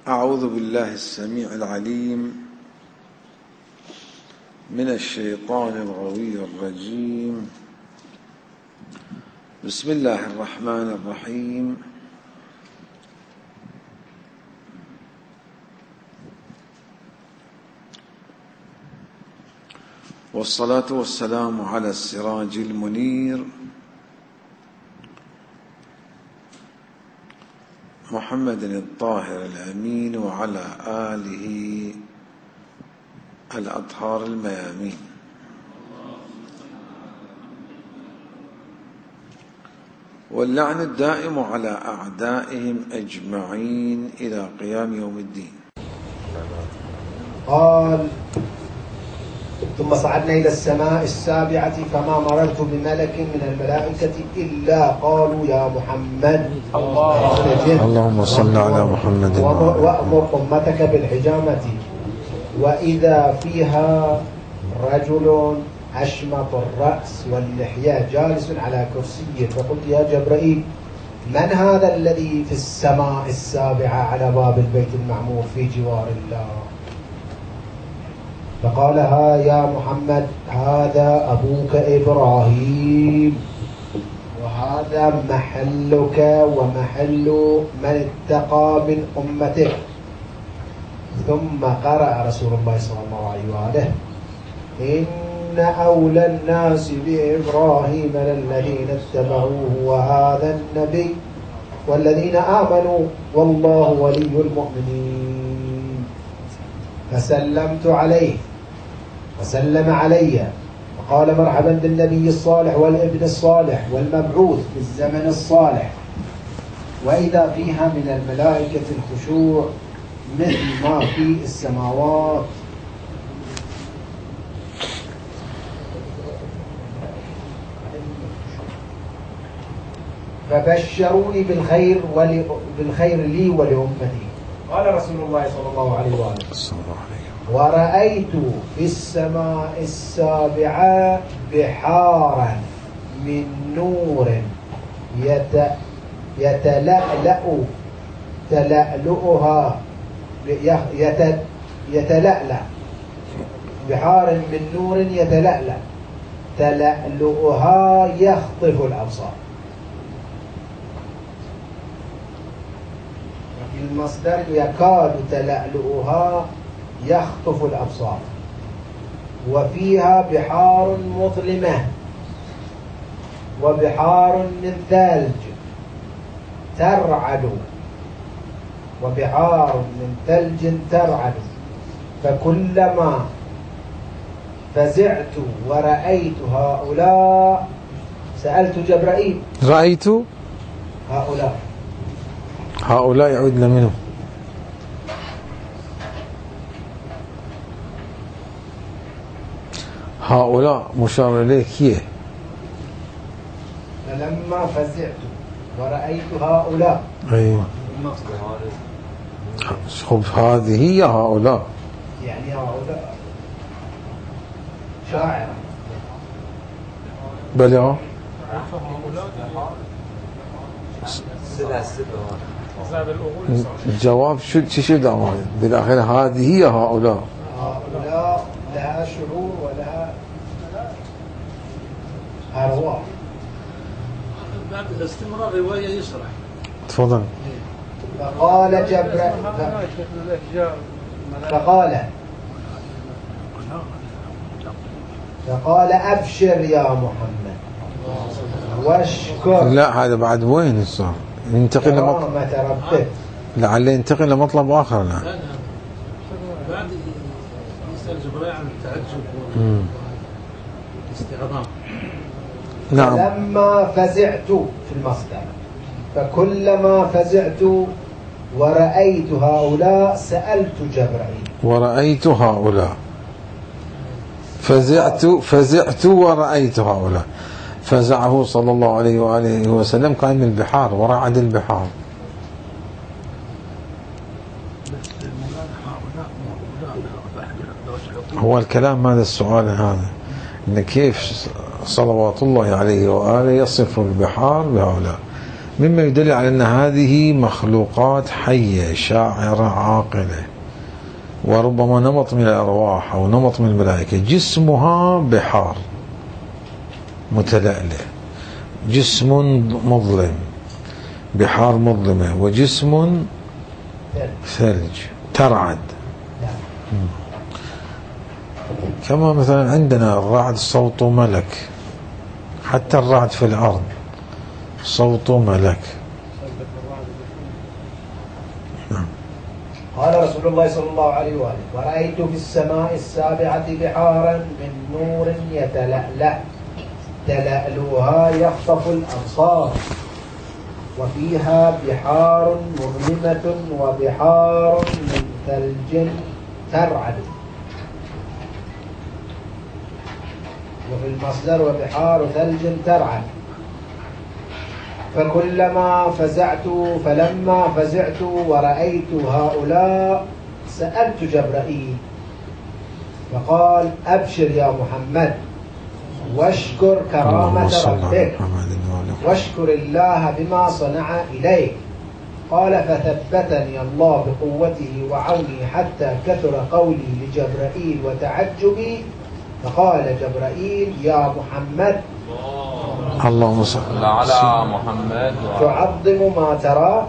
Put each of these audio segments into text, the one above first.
أعوذ بالله السميع العليم من الشيطان الغوي الرجيم. بسم الله الرحمن الرحيم. والصلاة والسلام على السراج المنير محمد الطاهر الأمين وعلى آله الأطهار الميامين. واللعن الدائم على أعدائهم أجمعين إلى قيام يوم الدين. قال: ثم صعدنا إلى السماء السابعة فما مررت بملك من الملائكة إلا قالوا يا محمد اللهم صل على محمد وأمر أمتك بالحجامة. وإذا فيها رجل أشمط الرأس واللحية جالس على كرسي، فقلت يا جبرائيل من هذا الذي في السماء السابعة على باب البيت المعمور في جوار الله؟ فقال يا محمد هذا أبوك إبراهيم، وهذا محلك ومحل من اتقى من أمتك. ثم قرأ رسول الله صلى الله عليه وآله: إن أولى الناس بإبراهيم للذين اتبعوه وهذا النبي والذين آمنوا والله ولي المؤمنين. فسلمت عليه وسلم علي وقال مرحبا بالنبي الصالح والابن الصالح والمبعوث في الزمن الصالح. وإذا فيها من الملائكة الخشوع مثل ما في السماوات. فبشروني بالخير لي ولأمتي. قال رسول الله صلى الله عليه وآله: ورأيت في السماء السابعة بحارا من نور يتلألأ بحار من نور يتلألأ تلألؤها يخطف الأبصار. وفي المصدر يكاد تلألؤها يخطف الأبصار. وفيها بحار مظلمة وبحار من ثلج ترعد وبحار من ثلج ترعد. فكلما فزعت ورأيت هؤلاء سألت جبرائيل. رأيت هؤلاء يعودنا منه. هؤلاء مشار إليه كيه. فلما فزعت ورأيت هؤلاء. أيوة. خب هذه هي هؤلاء. يعني هؤلاء شاعر. بلى الجواب شو دعوة بالآخر هذه هي هؤلاء. هؤلاء لها شعور ولها أرواح. بعد استمرار رواية يشرح. تفضل. فقال جبرائيل فقال أبشر يا محمد واشكر. لا هذا بعد وين صار؟ ينتقل لمطلب. لعله ينتقل لمطلب آخر الآن. بعد يسأل جبرائيل عن التعجب والاستعظام. نعم. فلما فزعت في المصدر فكلما فزعت ورأيت هؤلاء سألت جبرائيل. ورأيت هؤلاء فزعت ورأيت هؤلاء. فزعه صلى الله عليه وآله وسلم كان من البحار ورعد البحار. هو الكلام هذا السؤال هذا إن كيف صلوات الله عليه وآله يصف البحار بهؤلاء مما يدل على أن هذه مخلوقات حية شاعرة عاقلة، وربما نمط من الأرواح أو نمط من الملائكة. جسمها بحار متلألئ، جسم مظلم، بحار مظلمة، وجسم ثلج ترعد. كما مثلا عندنا الرعد صوت ملك، حتى الرعد في الأرض صوت ملك. قال رسول الله صلى الله عليه وآله: ورأيت في السماء السابعة بحارا من نور يتلألأ تلألؤها يخطف الأبصار، وفيها بحار مظلمة وبحار من ثلج ترعد. وفي المصدر وبحار ثلج ترعد. فلما فزعت ورأيت هؤلاء سألت جبرائيل فقال: أبشر يا محمد، واشكر كرامة ربك، واشكر الله بما صنع إليك. قال: فثبتني الله بقوته وعونه حتى كثر قولي لجبرائيل وتعجبي، فقال جبرائيل: يا محمد، اللهم صل على محمد، تعظم ما ترى،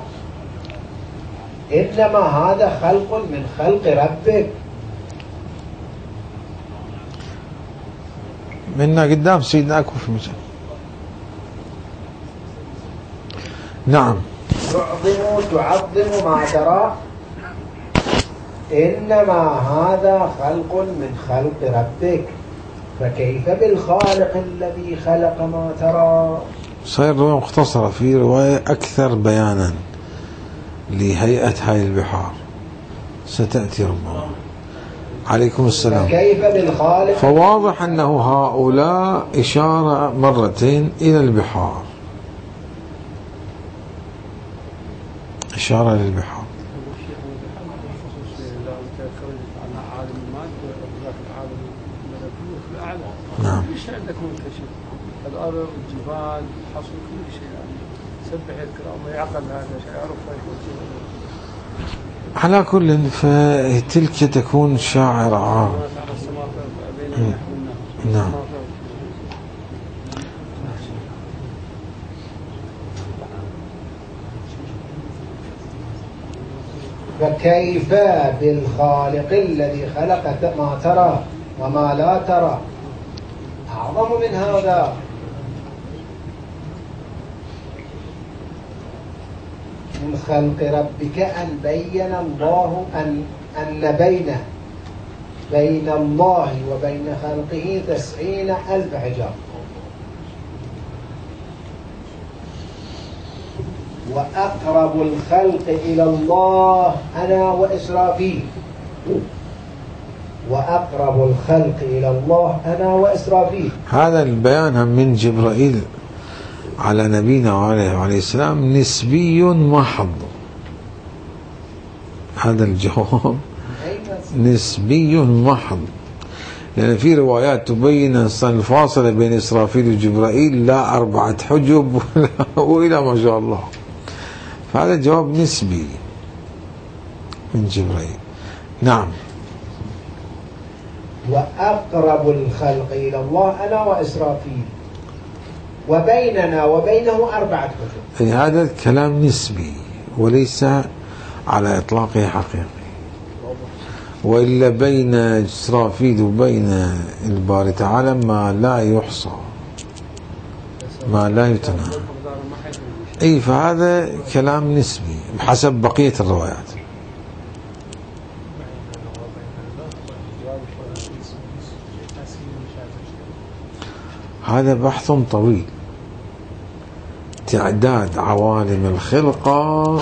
إنما هذا خلق من خلق ربك. منا قدام سيدنا أكو في مجال. نعم. تعظم ما ترى، إنما هذا خلق من خلق ربك، فكيف بالخالق الذي خلق ما ترى. صار رواية مختصرة، في رواية أكثر بيانا لهيئة هاي البحار ستأتي ربما. عليكم السلام. فكيف بالخالق. فواضح أنه هؤلاء إشارة مرتين إلى البحار، إشارة للبحار. نعم. كل شيء عندك منكشف، الأرض، الجبال، الحصر، كل شيء يعني. سبح الكرام ويعقل هذا شيء يعرف. على كل فتلك تكون شاعرة. نعم. فكيف بالخالق الذي خلق ما ترى وما لا ترى، أعظم من هذا. من خلق ربك أن بين الله أن بين الله وبين خلقه 90,000 حجاب. وأقرب الخلق إلى الله أنا وإسرافيل. وأقرب الخلق إلى الله أنا وإسرافيل. هذا البيان من جبرائيل على نبينا عليه السلام نسبي محض. هذا الجواب نسبي محض، لأن في روايات تبين الفاصلة بين إسرافيل وجبرائيل لا 4 حجب وإلى ما شاء الله. فهذا جواب نسبي من جبرائيل. نعم. وأقرب الخلق إلى الله أنا وإسرافيل، وبيننا وبينه 4 حجب. هذا الكلام نسبي وليس على إطلاقه حقيقي، وإلا بين إسرافيل وبين الباري تعالى ما لا يحصى، ما لا يتناهى. أي فهذا كلام نسبي بحسب بقية الروايات. هذا بحث طويل، تعداد عوالم الخلقة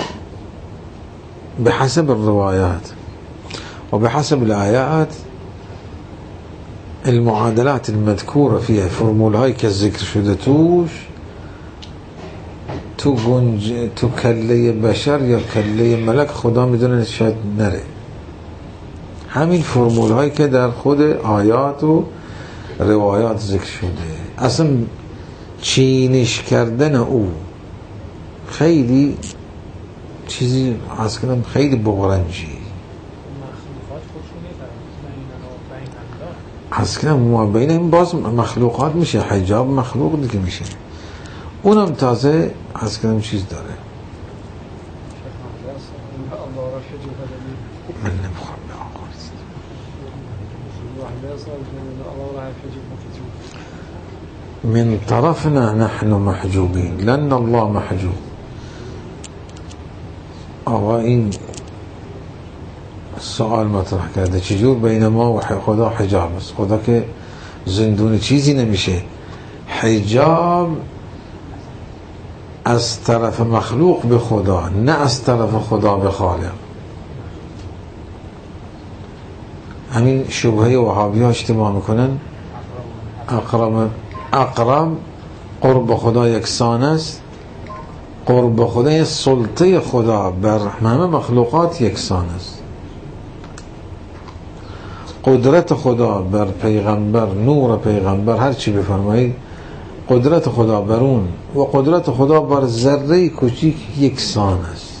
بحسب الروايات وبحسب الآيات. المعادلات المذكورة فيها فرمولاي كالذكر شدتوش تو كلي بشر يا كلي ملك خدا میدونه شاید نره. همین فرمولاي که خود آیات و روایات ذکر شده، اصلا چینش کردن او خیلی چیزی عرض کردم خیلی بغرنجی عرض کردم ما بین این باز مخلوقات میشه، حجاب مخلوق دیگه میشه، اونم تازه عرض کردم چیز داره. من نمیخوام به آقا من طرفنا نحن محجوبين لأن الله محجوب. آقا این سوال مطرح کرده چجور بین ما و خدا حجاب است؟ خدا که زندون چیزی نمیشه. حجاب از طرف مخلوق به خدا، نه از طرف خدا به خالق. همین شبهه وهابی ها اجتماع میکنن اقرب قرب خدا یکسان است، قرب خدا سلطه خدا بر همه مخلوقات یکسان است. قدرت خدا بر پیغمبر، نور پیغمبر، هر چی بفرمایید، قدرت خدا بر اون و قدرت خدا بر ذره کوچیک یکسان است.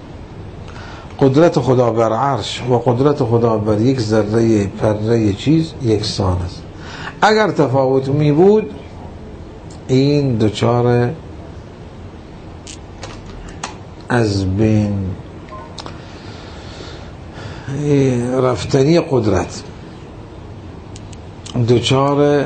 قدرت خدا بر عرش و قدرت خدا بر یک ذره پره چیز یکسان است. اگر تفاوت می بود این دچار از بین رفتنی قدرت، دچار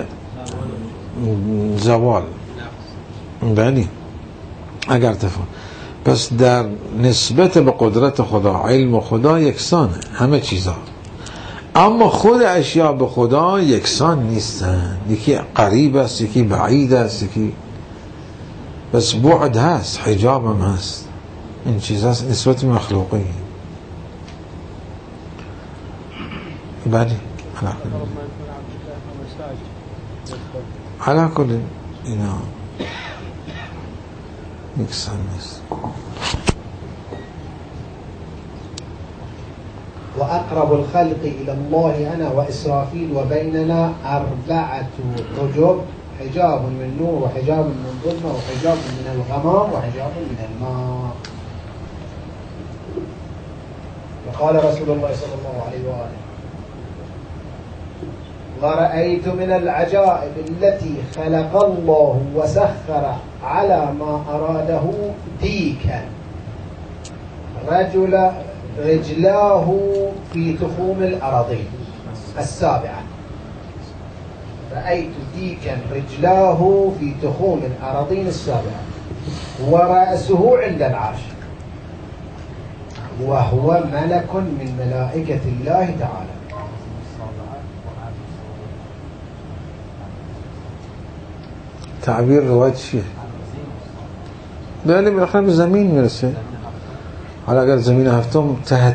زوال، بله اگر تفاوت. پس در نسبت به قدرت خدا، علم خدا یکسانه همه چیزا، اما خود اشیاء به خدا یکسان نیستن. یکی قریب است، یکی بعید است، یکی بس بعد هست، حجاب هم هست. این چیز هست نسبت مخلوقی. بله علا کل اینا یکسان نیست. وأقرب الخلق إلى الله أنا وإسرافيل وبيننا 4 حجب، حجاب من نور وحجاب من ظلمة وحجاب من الغمام وحجاب من الماء. وقال رسول الله صلى الله عليه وآله: ورأيت من العجائب التي خلق الله وسخر على ما أراده ديكا رجلاه في تخوم الأراضين السابعة. رأيت ديكا رجلاه في تخوم الأراضين السابعة ورأسه عند العرش وهو ملك من ملائكة الله تعالى. تعبیر روایت چیه؟ بله بالاخره به زمین میرسه. حالا اگر زمین هفتم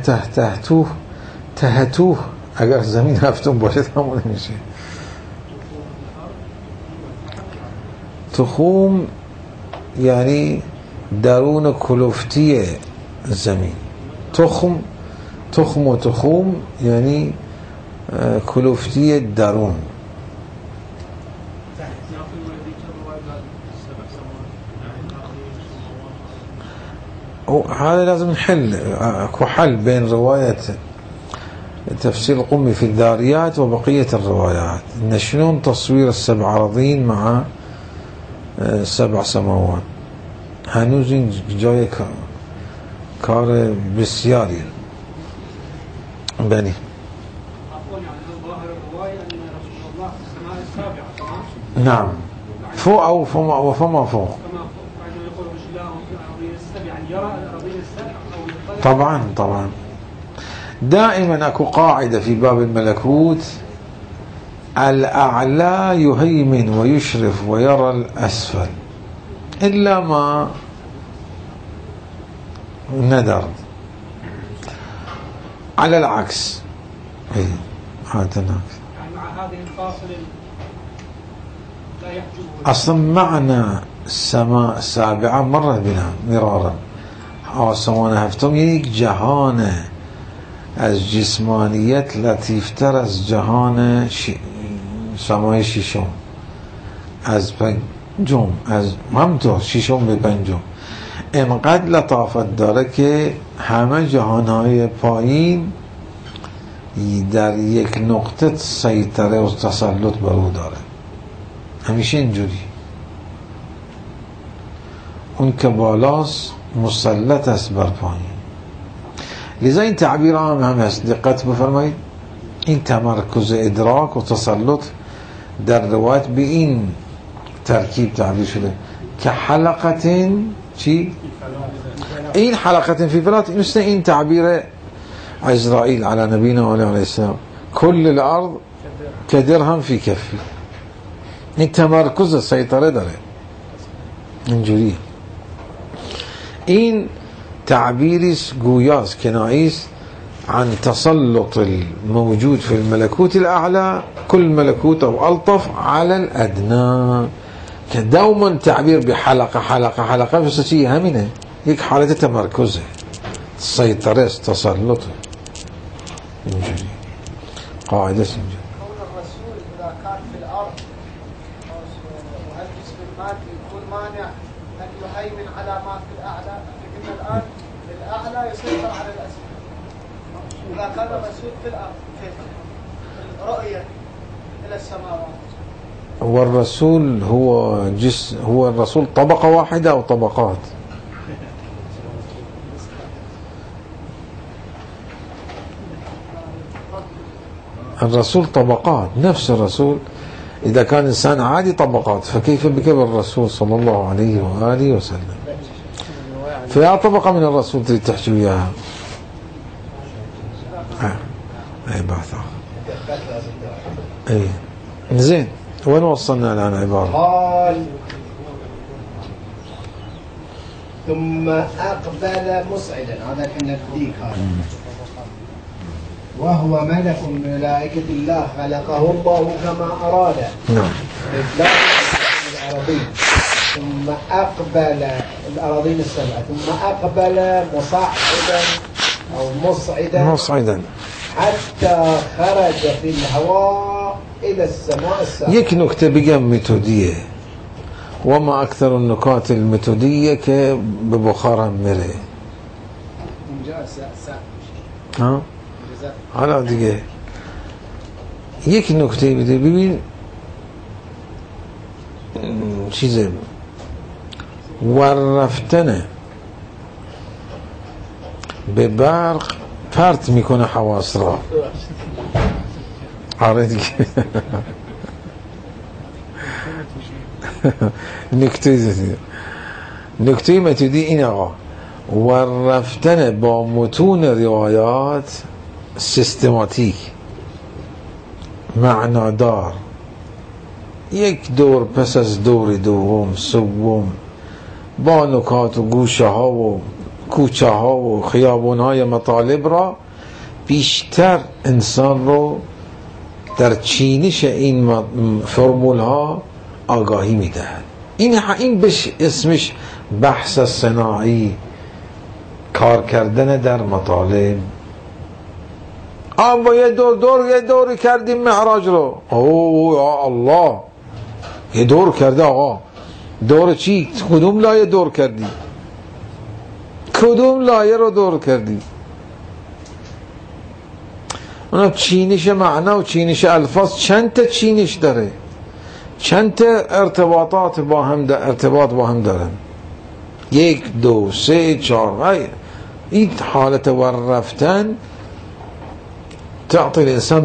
تحتوه اگر زمین هفتم باشه تمام نمیشه. تخوم یعنی درون کلفتی زمین. تخم یعنی کلفتی درون. هذا لازم نحل اكو حل بين رواية تفسير القمي في الذاريات وبقية الروايات، إن شلون تصوير ال7 أراضين مع 7 سماوات. هنوز این جای کار بسیاری. بني نعم فوق أو فما فوق. طبعا دائما اكو قاعدة في باب الملكوت: الأعلى يهيمن ويشرف ويرى الأسفل إلا ما ندر. على العكس هذا أصلا معنى السماء السابعة مرت بنا مرارا. آسمان هفتم یک جهان از جسمانیت لطیفتر از جهان سمای ششم، از پنجم، از همطور ششم به پنجم. انقدر لطافت داره که همه جهانهای پایین در یک نقطه سیطره و تسلط بر او داره. همیشه اینجوری، اون که بالاست مسلط است بر پایین. لذا این تعبیر هم هست، دقت بفرمایید. این تمرکز ادراک و تسلط در روایت به این ترکیب تعبیر شده که حلقت چی؟ این حلقت فی فلات، مثل این تعبیر عزرائیل علی نبینا علیه السلام، کل الارض کدرهم فی کفی. این تمرکز سیطره داره اینجوری. این تعبیریست گویاست، کناییست عن تسلط الموجود في الملكوت الأعلى، كل ملكوت أو ألطف على الأدنى، كدوما تعبير بحلقة حلقة حلقة، بس شيء همينه يك حالة تمركزه السيطرة تسلطه. قاعدة سنجري. كون الرسول إذا كان في الأرض والجسم المادي يكون مانع أن يهيمن على ما في الأعلى، لكن الآن الأعلى يسيطر على الأسفل. إذا كان الرسول في الأرض كيف رؤية إلى السماوات؟ والرسول هو الرسول طبقة واحدة أو طبقات؟ الرسول طبقات، نفس الرسول. إذا كان إنسان عادي طبقات، فكيف بك بالرسول صلى الله عليه وآله وسلم؟ فيها طبقة من الرسول تحكي وياها. أي بعثة. أي زين، وين وصلنا الآن عبارة؟ قال ثم أقبل مسعدا، هذا كنا بديك هذا، وهو ملك من ملائكة الله خلقه الله كما أراد. نعم. الأراضين، ثم أقبل الأراضين السبعة، ثم أقبل مصعدا أو مصعدا حتى خرج في الهواء إلى السماء السابعة. يك نكتة بقى ميثودية، وما أكثر النكات الميثودية كببخارها مري. ها؟ حالا دیگه یک نکته بده، ببین چیزه ورفتنه به برق پرت میکنه حواس را. آره دیگه نکته متودی این آقا، ورفتن با متون روایات سیستماتیک معنادار، یک دور پس از دور دوم سوم، با نکات و گوشه ها و کوچه ها و خیابون های مطالب را بیشتر انسان رو در چینش این فرمول ها آگاهی میدهد. این اسمش بحث صناعی، کار کردن در مطالب. با یه دور کردیم معراج رو. اوه یا الله، یه دور کرده آقا. دور چی؟ کدوم لایه دور کردی؟ کدوم لایه رو دور کردی؟ اونم چینش معنا و چینش الفاظ چند تا چینش داره، چند تا ارتباط با هم دارن. 1 2 3 4. این حالت ورفتن تعطي الإنسان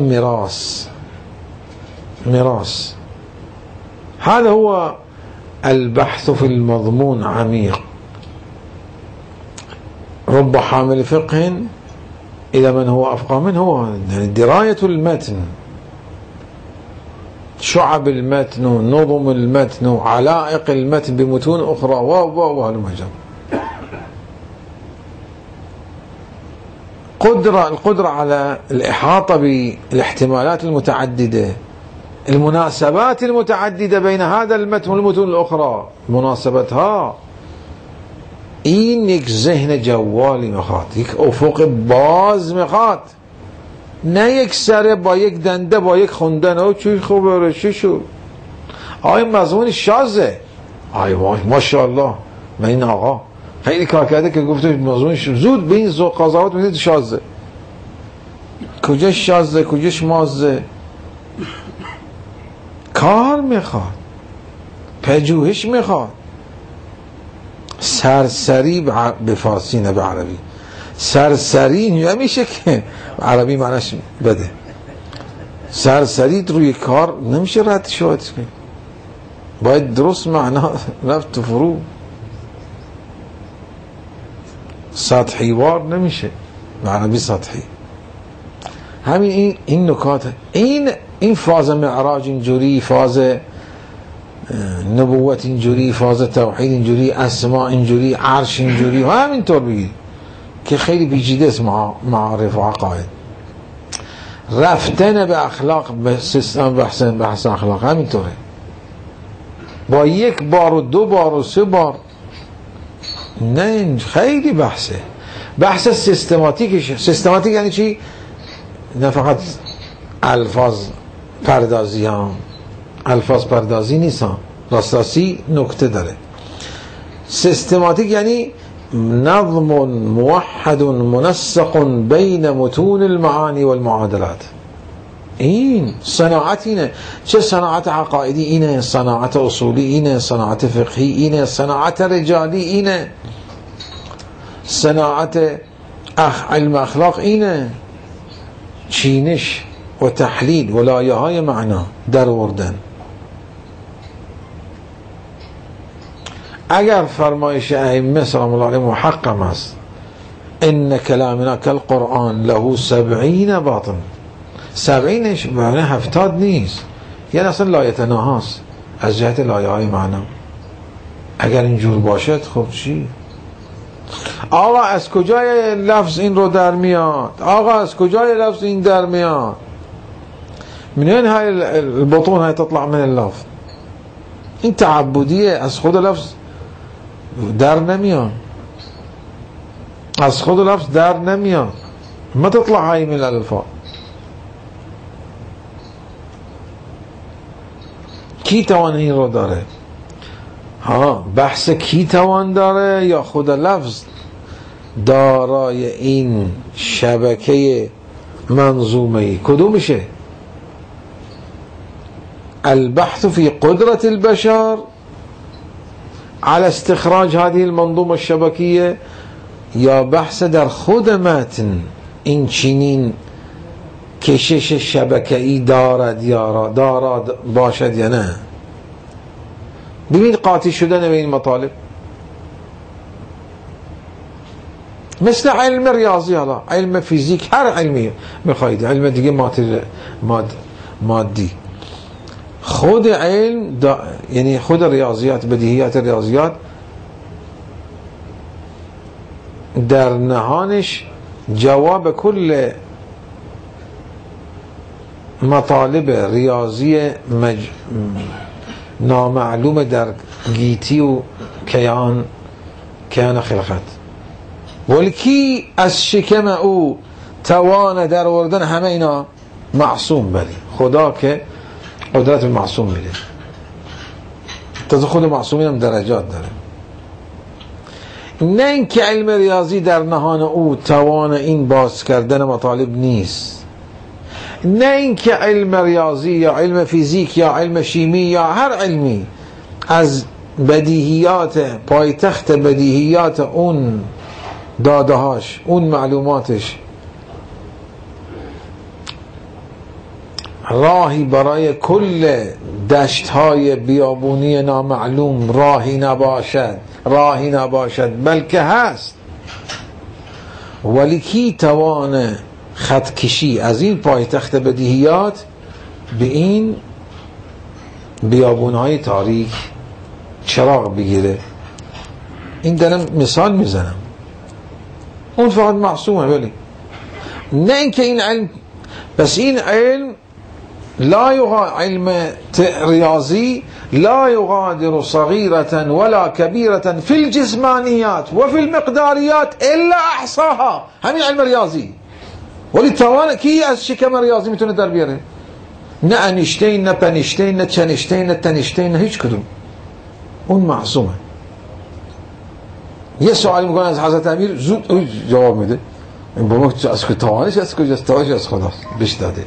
ميراث. هذا هو البحث في المضمون عميق. رب حامل فقه إلى من هو أفقه منه، هو يعني دراية المتن، شعب المتن ونظم المتن وعلائق المتن بمتون أخرى وهالمجال. القدرة على الإحاطة بالاحتمالات المتعددة، المناسبات المتعددة بين هذا المتن والمتون الأخرى، مناسبتها. این یک ذهن جوالی میخواد، یک افق باز میخواد، نه یک سره با یک دنده با یک خوندن او چی خوبه چی شد. آیا مضمون شازه؟ آی وای ماشاءالله، من این آقا خیلی کار کرده که گفته موضوعش زود به این قضاوت میدید شازده، کجاش شازده کجاش مازده. کار میخواد، پژوهش میخواد. سرسری به فارسی نه به عربی، سرسری نمیشه که عربی معناش بده. سرسری روی کار نمیشه رد شد، باید درست معنا رفت تو فرو. سطحی وار نمیشه به عربی سطحی. همین این نکات، این فاز معراج اینجوری، فاز نبوت اینجوری، فاز توحید اینجوری، اسماء اینجوری، عرش اینجوری، همینطور بگی که خیلی پیچیده است معارف و عقاید. رفتن به اخلاق، به سیستم بحث اخلاق همینطوره، با یک بار و دو بار و سه بار نه، خیلی بحث سیستماتیکش. سیستماتیک یعنی چی؟ نه فقط الفاظ پردازی ها، الفاظ پردازی نیست ها، راستی نکته داره. سیستماتیک یعنی نظم موحد منسق بین متون المعانی والمعادلات. این صناعت اینه. چه صناعت عقائدی اینه، صناعت اصولی اینه، صناعت فقهی اینه، صناعت رجالی اینه، صناعت علم اخلاق اینه. چینش و تحلیل و لایه های معنا در وردن. اگر فرمایش ائمه سلام الله علیهم محقق است، ان کلامنا کالقرآن له 70 باطن، 70 معنی 70 نیست، یعنی اصلا لایه تناهاست از جهت لایه های معنا. اگر اینجور باشد خب چی؟ آقا از کجای لفظ این رو در میاد؟ آقا از کجای لفظ این در میاد؟ منين هاي البطون هاي تطلع من اللفظ؟ این تعبدیه، از خود لفظ در نمیاد، از خود لفظ در نمیاد، ما تطلع هاي من الالفاظ. کی توان این رو داره؟ ها، بحث کی توان داره یا خود لفظ دارای این شبکه منظومه؟ کدومشه؟ البحث في قدرة البشر على استخراج هذه المنظومة الشبكية، یا بحث در خود متن این چنین کشش شبکه‌ای دارد یا دارد باشد یا نه؟ ببین قاطی شدن به این مطالب مثل علم ریاضی، حالا علم فیزیک، هر علمی میخواید، علم دیگه مادی، خود علم یعنی خود ریاضیات، بدیهیات ریاضیات در نهانش جواب کل مطالب ریاضی نامعلوم در گیتی و کیان خلقت. ولی کی از شکم او توان در آوردن همه اینا؟ معصوم، بلی خدا که قدرت معصوم میده. تازه خود معصومین هم درجات داره. نه اینکه علم ریاضی در نهان او توان این باز کردن مطالب نیست، نه اینکه علم ریاضی یا علم فیزیک یا علم شیمی یا هر علمی از بدیهیات، پایتخت بدیهیات اون دادهاش، اون معلوماتش راهی برای کل دشت‌های بیابونی نامعلوم راهی نباشد، بلکه هست. ولی کی توان خطکشی از این پایتخت بدیهیات به این بیابونهای تاریک چراغ بگیره؟ این دارم مثال میزنم، اون فقط معصومه. ولی نه اینکه این علم، بس این علم علم ریاضی لا يغادر صغيرة ولا كبيرة في الجسمانيات وفي المقداريات إلا أحصاها. همین علم ریاضی. ولی توان کی از شکم ریاضی میتونه در بیاره؟ نه انیشتین، نه پنیشتین، نه چنیشتین، نه تنیشتین، نه هیچ کدوم. اون معصومه. یه سوالی میکنه از حضرت امیر زود جواب میده. این بابا از توانش از کجاست؟ توانش از خداست بهش داده.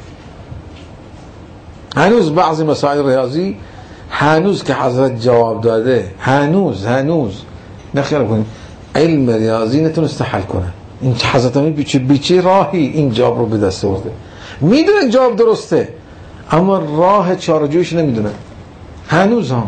هنوز بعضی مسائل ریاضی هنوز که حضرت جواب داده هنوز نخیر کنید علم ریاضی نتونسته حل کنه. این حضرت امیر بیچه راهی این جواب رو به دست آورده. میدونه جواب درسته اما راه چارجویش نمیدونه هنوز هم.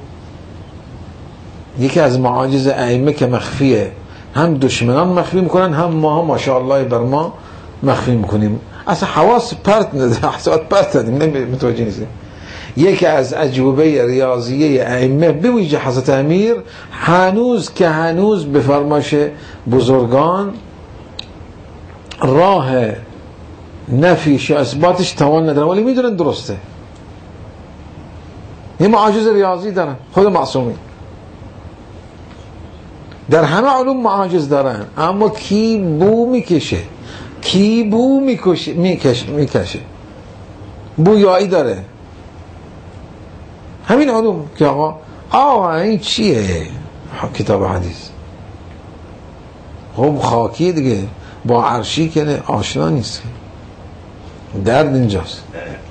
یکی از معاجز ائمه که مخفیه، هم دشمنان مخفی میکنن هم ما هم ماشاءالله بر ما مخفی میکنیم، اصلا حواس پرت نده، حسات پرت ندیم، متوجه نیستیم. یکی از اجوبه ریاضیه ائمه به ویژه حضرت امیر هنوز به فرمایش بزرگان راه نفیش یا اثباتش توان ندارن ولی میدونن درسته. یه معاجز ریاضی دارن خود معصومی، در همه علوم معاجز دارن اما کی بو میکشه بویایی داره. همین علوم که آقا این چیه کتاب حدیث، خب خاکی دیگه با عرشی که آشنا نیست، درد اینجاست.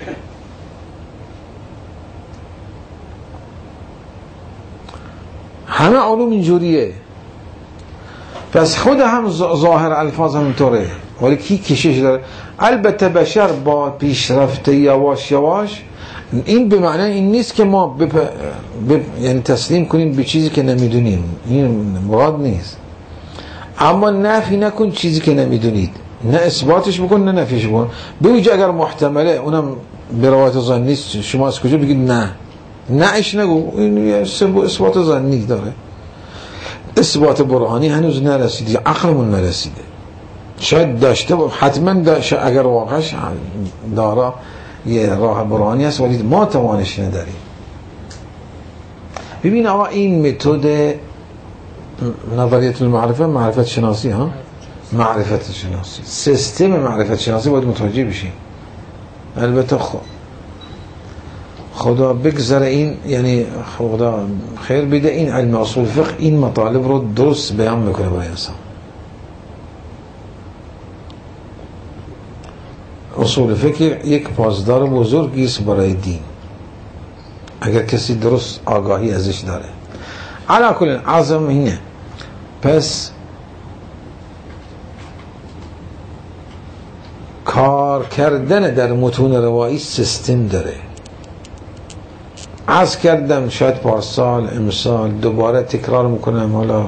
همه علوم اینجوریه. پس خود هم ظاهر الفاظ هم اینطوره ولی کی کشش داره. البته بشر با پیشرفته یواش این به معنی این نیست که ما یعنی تسلیم کنیم به چیزی که نمیدونیم، این مراد نیست. اما نفی نکن چیزی که نمیدونید، نه اثباتش بکن نه نفیش بکن. بویجه اگر محتمله اونم به روایت ظن نیست، شما از کجا بگید نه اش نگو، این اثبات ظنی داره، اثبات برهانی هنوز نرسیده، عقلمون نرسیده. شاید داشته حتما داشته اگر واقعش داره یه راه برهانی هست ولی ما توانش نداریم. ببین آقا این متد نظریت المعرفه، معرفت شناسی معرفت شناسی، سیستم معرفت شناسی باید متوجه بشیم. البته خدا بگذره این، یعنی خدا خیر بده این علم اصول فقه این مطالب رو درست بیان میکنه برای انسان. اصول فقه یک پاسدار بزرگی است برای دین اگر کسی درست آگاهی ازش داره. علا کل عظم اینه. پس کار کردن در متون روایی سیستم داره. عرض کردم شاید پارسال امسال دوباره تکرار میکنم، حالا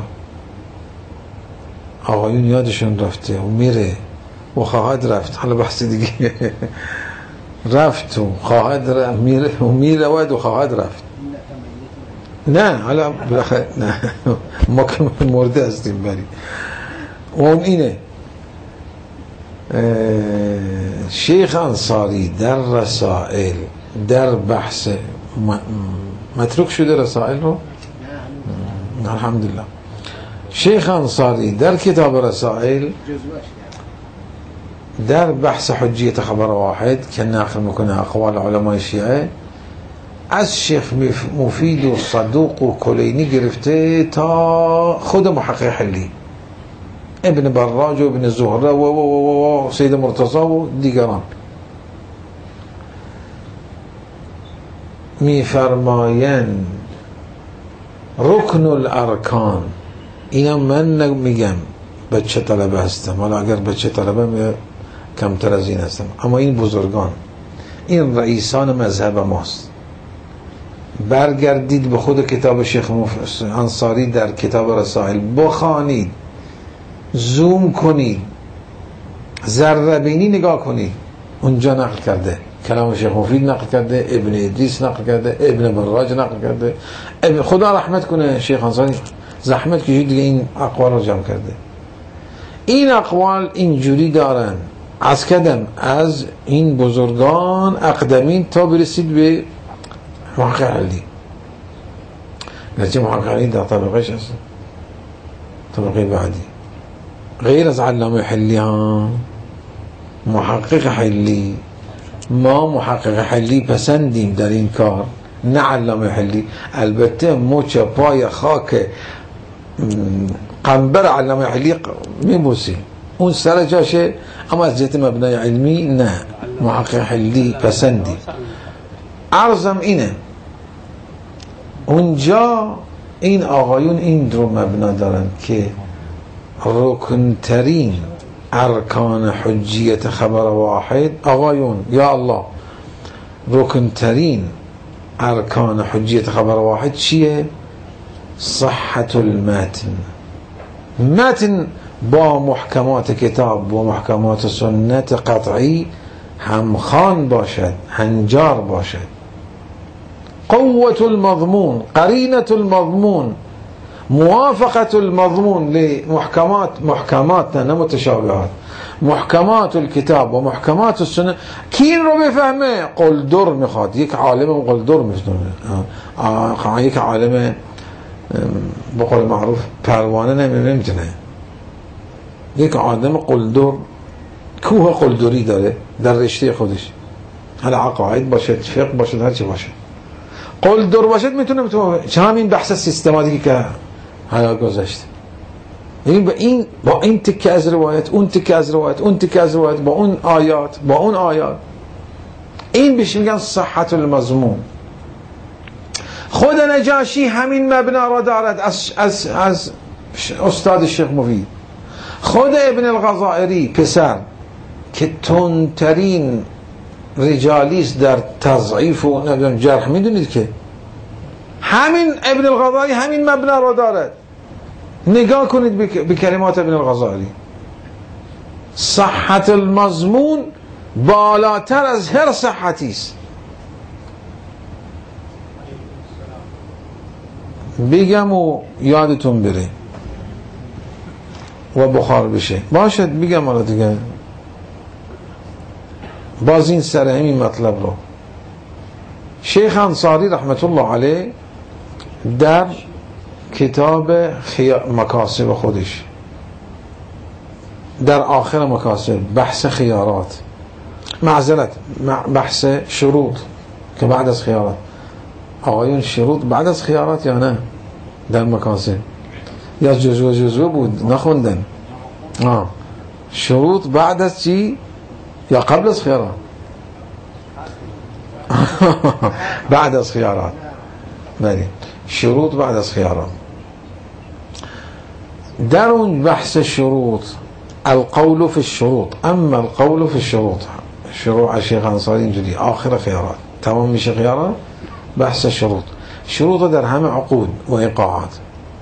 آقایون یادشون رفته و میره و خواهد رفت، حالا بحث دیگه رفت و خواهد رفت، میره و میرود و خواهد رفت. نه حالا بالاخره نه ما که مرده هستیم بری. اون اینه شیخ انصاری در رسائل در بحث متروک شده رسائل رو الحمدلله. شیخ انصاری در کتاب رسائل در بحث حجیت خبر واحد که نقل میکنه اقوال علماء شیعه از شیخ مفید و صدوق و کلینی گرفته تا خود محقق حلی، ابن براج و ابن زهره و سید مرتضی و دیگران میفرمایند رکن الارکان. اینا من نمیگم بچه طلبه هستم، حالا اگر بچه طلبه کمتر از این هستم، اما این بزرگان، این رئیسان مذهب ماست. برگردید به خود کتاب شیخ انصاری در کتاب رسائل بخوانید، زوم کنید، ذره بینی نگاه کنید، اونجا نقل کرده، کلام شیخ مفید نقل کرده، ابن ادریس نقل کرده، ابن براج نقل کرده. خدا رحمت کنه شیخ انصاری، زحمت کشید دیگه این اقوال رو جمع کرده. این اقوال اینجوری دارن از کدم از این بزرگان اقدمین تا برسید به محقق علی. نتیجه محقق علی در طبقهش هست، طبقه بعدی غیر از علامه حلی ها. محقق حلی، ما محقق حلی پسندیم در این کار، نه علامه حلی. البته مچ پای خاک قنبر علامه حلی میبوسی اون سر جاشه، اما از جهت مبنای علمی نه، محقق حلی پسندی. عرضم اینه اونجا این آقایون این رو مبنا دارن که رکنترین ارکان حجیت خبر واحد، آقایون یا الله، رکنترین ارکان حجیت خبر واحد چیه؟ صحت المتن. متن با محکمات کتاب و محکمات سنت قطعی همخوان باشد، هنجار باشد. قوة المضمون، قرینة المضمون، موافقة المضمون محکمات نه متشابهات، محکمات الكتاب و محکمات السنة. کی این رو بفهمه؟ قلدر میخواد، یک عالم قلدر میفهمه، یک عالم بقول معروف پروانه نمیتونه. یک آدم قلدر، کوه قلدری داره در رشته خودش، حالا عقاید باشد، فقه باشد، هر چی باشه، قلدر باشد میتونه چه همین بحث سیستماتیکی که حیا گذاشته. یعنی با این تکه از روایت، اون تکه از روایت، اون تکه از روایت، با اون آیات، با اون آیات، این بهش میگن صحت المضمون. خود نجاشی همین مبنا را دارد از استاد شیخ مفید. خود ابن الغزائری پسر که تندترین رجالیست در تضعیف و جرح، میدونید که همین ابن الغزائری همین مبنا را دارد. نگاه کنید به کلمات ابن الغزائری. صحت المضمون بالاتر از هر صحتی است. بگم و یادتون بره و بخار بشه باشد، بگم حالا دیگه باز این سر همین مطلب رو. شیخ انصاری رحمت الله علیه در کتاب مکاسب خودش، در آخر مکاسب، بحث خیارات، معذرت، بحث شروط که بعد از خیارات، آقایون شروط بعد از خیارات یا نه در مکاسب؟ یا جزوه بود نخوندن؟ شروط بعد از چی یا قبل از خیارات؟ بعد از خیارات. بله، شروط بعد از خیارات. در اون بحث شروط، القول فی الشروط، اما القول فی الشروط، شروع شیخ انصاری اینجوری آخر خیارات تمام میشه خیارات، بحث شروط در همه عقود و ایقاعات.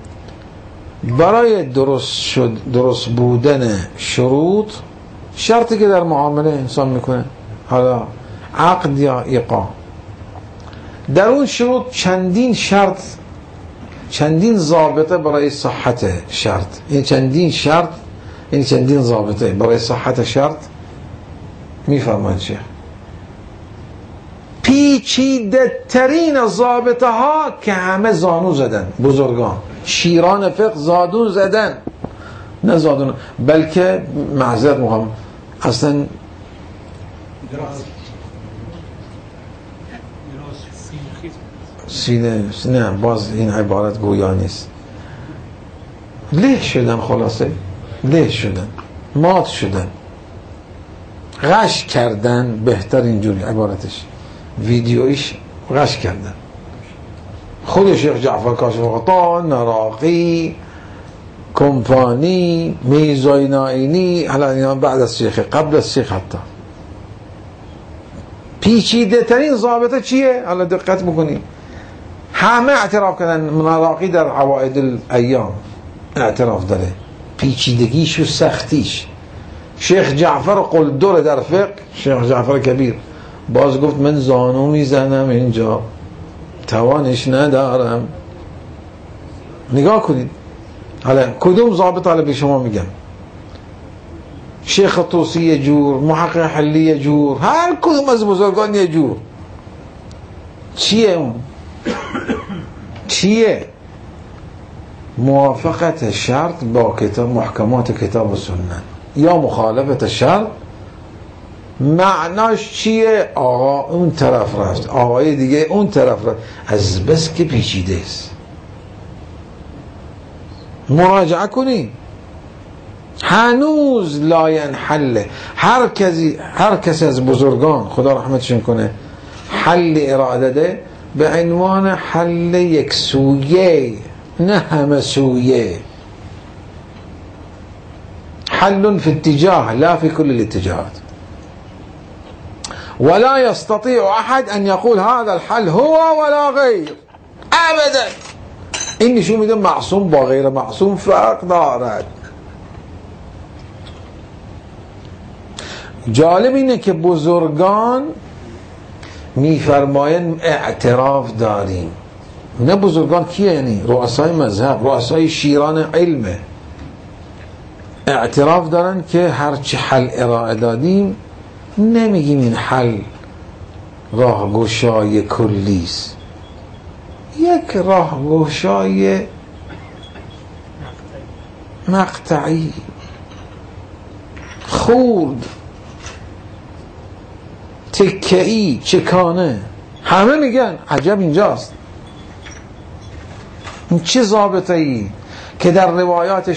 برای درست بودن شروط، شرطی که در معامله انسان میکنه، حالا عقد یا ایقاع، در اون شروط چندین شرط، چندین ضابطه برای صحت شرط، این چندین شرط، این چندین ضابطه برای صحت شرط میفرماید شیخ. پیچیده ترین ضابطه ها که همه زانو زدن، بزرگان شیران فقه زادون زدن، نه زادون بلکه معذرت میخوام اصلا سینه نه، باز این عبارت گویا نیست، له شدن، خلاصه له شدن، مات شدن، غش کردن، بهتر اینجوری عبارتش، ویدیویش غش کردن. خود شیخ جعفر کاشف غطا، نراقی، کمپانی، میزای نائینی، حالا اینا بعد از شیخ، قبل از شیخ حتی. پیچیده ترین ضابطه چیه؟ حالا دقت بکنی، همه اعتراف کردن، نراقی در عوائد الایام اعتراف داره، پیچیدگیش و سختیش. شیخ جعفر قلدر در فقه، شیخ جعفر کبیر باز گفت من زانو میزنم اینجا، توانش ندارم. نگاه کنید حالا کدوم ضابط حالا به شما میگم. شیخ طوسی یه جور، محقق حلی یه جور، هر کدوم از بزرگان یه جور. چیه اون؟ چیه؟ موافقت شرط با کتاب، محکمات کتاب و سنت، یا مخالفت شرط. معناش چیه؟ آقا اون طرف رفت، آقای دیگه اون طرف رفت، از بس که پیچیده است. مراجعه کنی. هنوز لا ينحل. هر کسی از بزرگان خدا رحمتشون کنه حل ارائه داده به عنوان حل یک سویه، نه همه سویه. حل في اتجاه لا في كل الاتجاهات. ولا يستطيع أحد أن يقول هذا الحل هو ولا غير أبدا. این نشون میده معصوم با غیر معصوم فرق دارد. جالب اینه که بزرگان میفرماین اعتراف داریم. نه بزرگان کیه؟ یعنی رؤسای مذهب، رؤسای شیران علمه. اعتراف دارن که هرچی حل ارائه دادیم نمیگیم این حل راهگشای کلیست، یک راهگشای مقطعی خورد تکه‌ای چکانه. همه میگن عجب اینجاست. این چه ضابطه ای که در روایات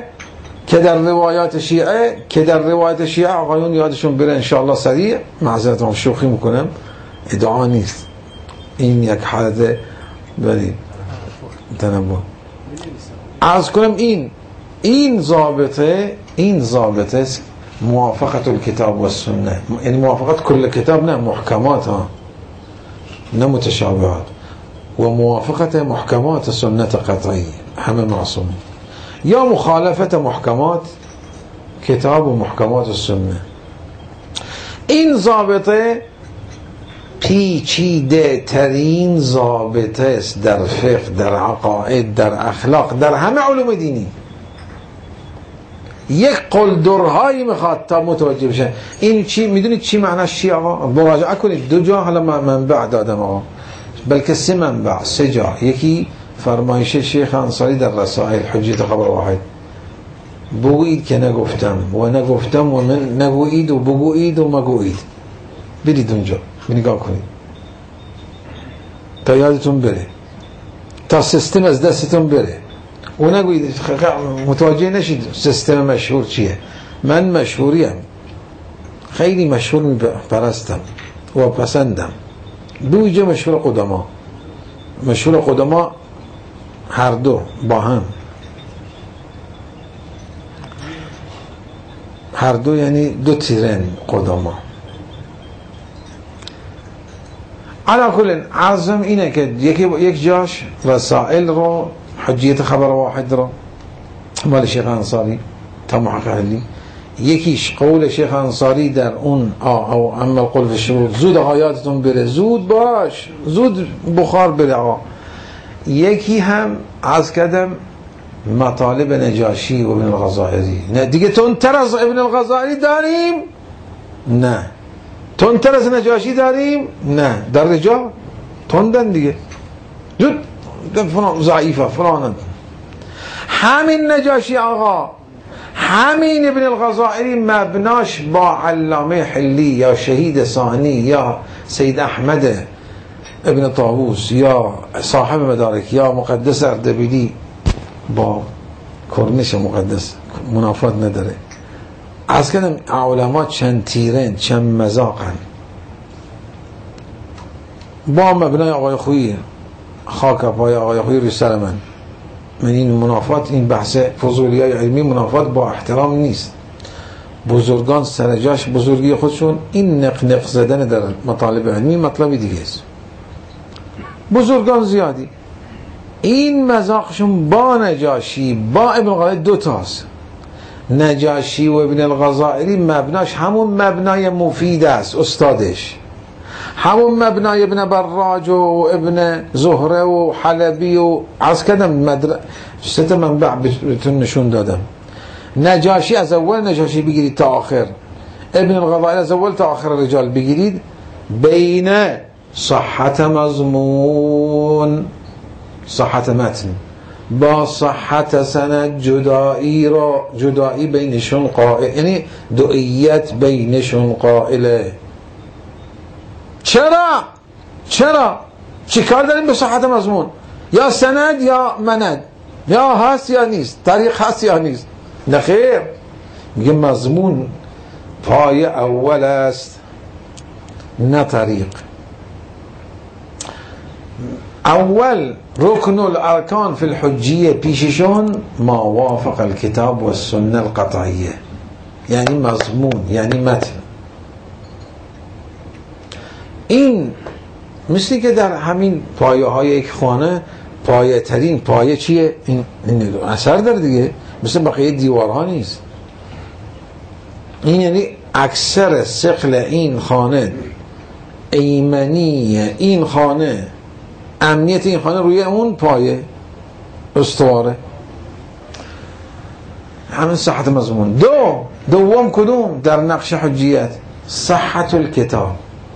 شیعه آقایون یادشون بره انشاءالله سریع، معذرت شوخی میکنم، ادعا نیست، این یک حالت برید تنبه عرض کنم. این ضابطه است موافقت الکتاب و سنه، یعنی موافقت کل کتاب، نه محکمات ها، نه متشابهات، و موافقت محکمات سنت قطعی همه معصومه، یا مخالفت محکمات کتاب و محکمات سنه. این ضابطه پیچیده ترین ضابطه است در فقه، در عقاید، در اخلاق، در همه علوم دینی. یک قلدرهایی میخواد تا متوجه بشه. این چی میدونید چی معناش چی آقا؟ مراجعه کنید. 2 جا حالا منبع دادم آقا، بلکه 3 منبع، 3 جا. یکی فرمایش شیخ انصاری در رسائل حجیت خبر واحد، بگویید که نگفتم و نگفتم و من نگویید و بگویید و مگویید. برید اونجا نگاه کنید تا یادتون بره، تا سیستم از دستتون بره و نگویید متوجه نشید سیستم مشهور چیه. من مشهوریم، خیلی مشهور میپرستم و پسندم. دویجه مشهور قدما هر دو با هم، هر دو یعنی 2 تیرن قدما. علا کل عظم اینه که یک جاش رسائل رو حجیت خبر واحد رو مال شیخ انصاری تا محققی، یکیش قول شیخ انصاری در اون او اما قول فی الشروط. زود آیاتتون بره، زود باش، زود بخار بره آقا. یکی هم عرض کردم مطالب نجاشی و ابن الغزائری. نه دیگه تندتر از ابن الغزائری داریم؟ نه. تندتر از نجاشی داریم؟ نه. در رجال تندن دیگه، زود فلان ضعیفه فلان. همین نجاشی آقا، همین ابن الغزائری مبناش با علامه حلی یا شهید ثانی یا سید احمد ابن طاووس یا صاحب مدارک یا مقدس اردبیلی با کرنش مقدس منافات نداره. از کردم علما چند تیرن، چند مذاقن. با مبنای آقای خویی، خاک پای آقای خویی روی سر من این منافات، این بحث فضولیای علمی منافات با احترام نیست. بزرگان سر جاش بزرگی خودشون، این نق زدن در مطالب علمی مطلبی دیگه است. بزرگان زیادی این مذاقشون با نجاشی با ابن الغزائری 2 تاست. نجاشی و ابن الغزائری مبناش همون مبنای مفید است، استادش همون مبنای ابن براج و ابن زهره و حلبی و عرض کردم 3 منبع بهتون نشون دادم. نجاشی از اول نجاشی بگیرید تا آخر، ابن الغزائری از اول تا آخر رجال بگیرید، بین صحت مضمون، صحت متن با صحت سند جدایی بینشون قائل، یعنی دعیت بینشون قائله. چرا چی کار داریم به صحت مضمون؟ یا سند یا مند، یا هست یا نیست، طریق هست یا نیست. نه خیر، میگه مضمون پای اول است نه طریق. اول رکن الارکان فی الحجیه پیششون ما وافق الکتاب و السنه القطعیه، یعنی مضمون، یعنی متن. این مثلی که در همین پایه های یک خانه پایه ترین پایه چیه؟ این اثر داره دیگه، مثل بقیه دیوارها نیست. این یعنی اکثر ثقل این خانه، ایمنی این خانه، امنیت این خانه روی اون پایه استواره. همین صحت مضمون. دوم کدوم در نقش حجیت؟ صحت الکتاب.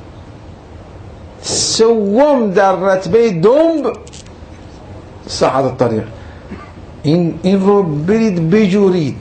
سوم در رتبه دنب صحت الطریق. این رو برید بجورید،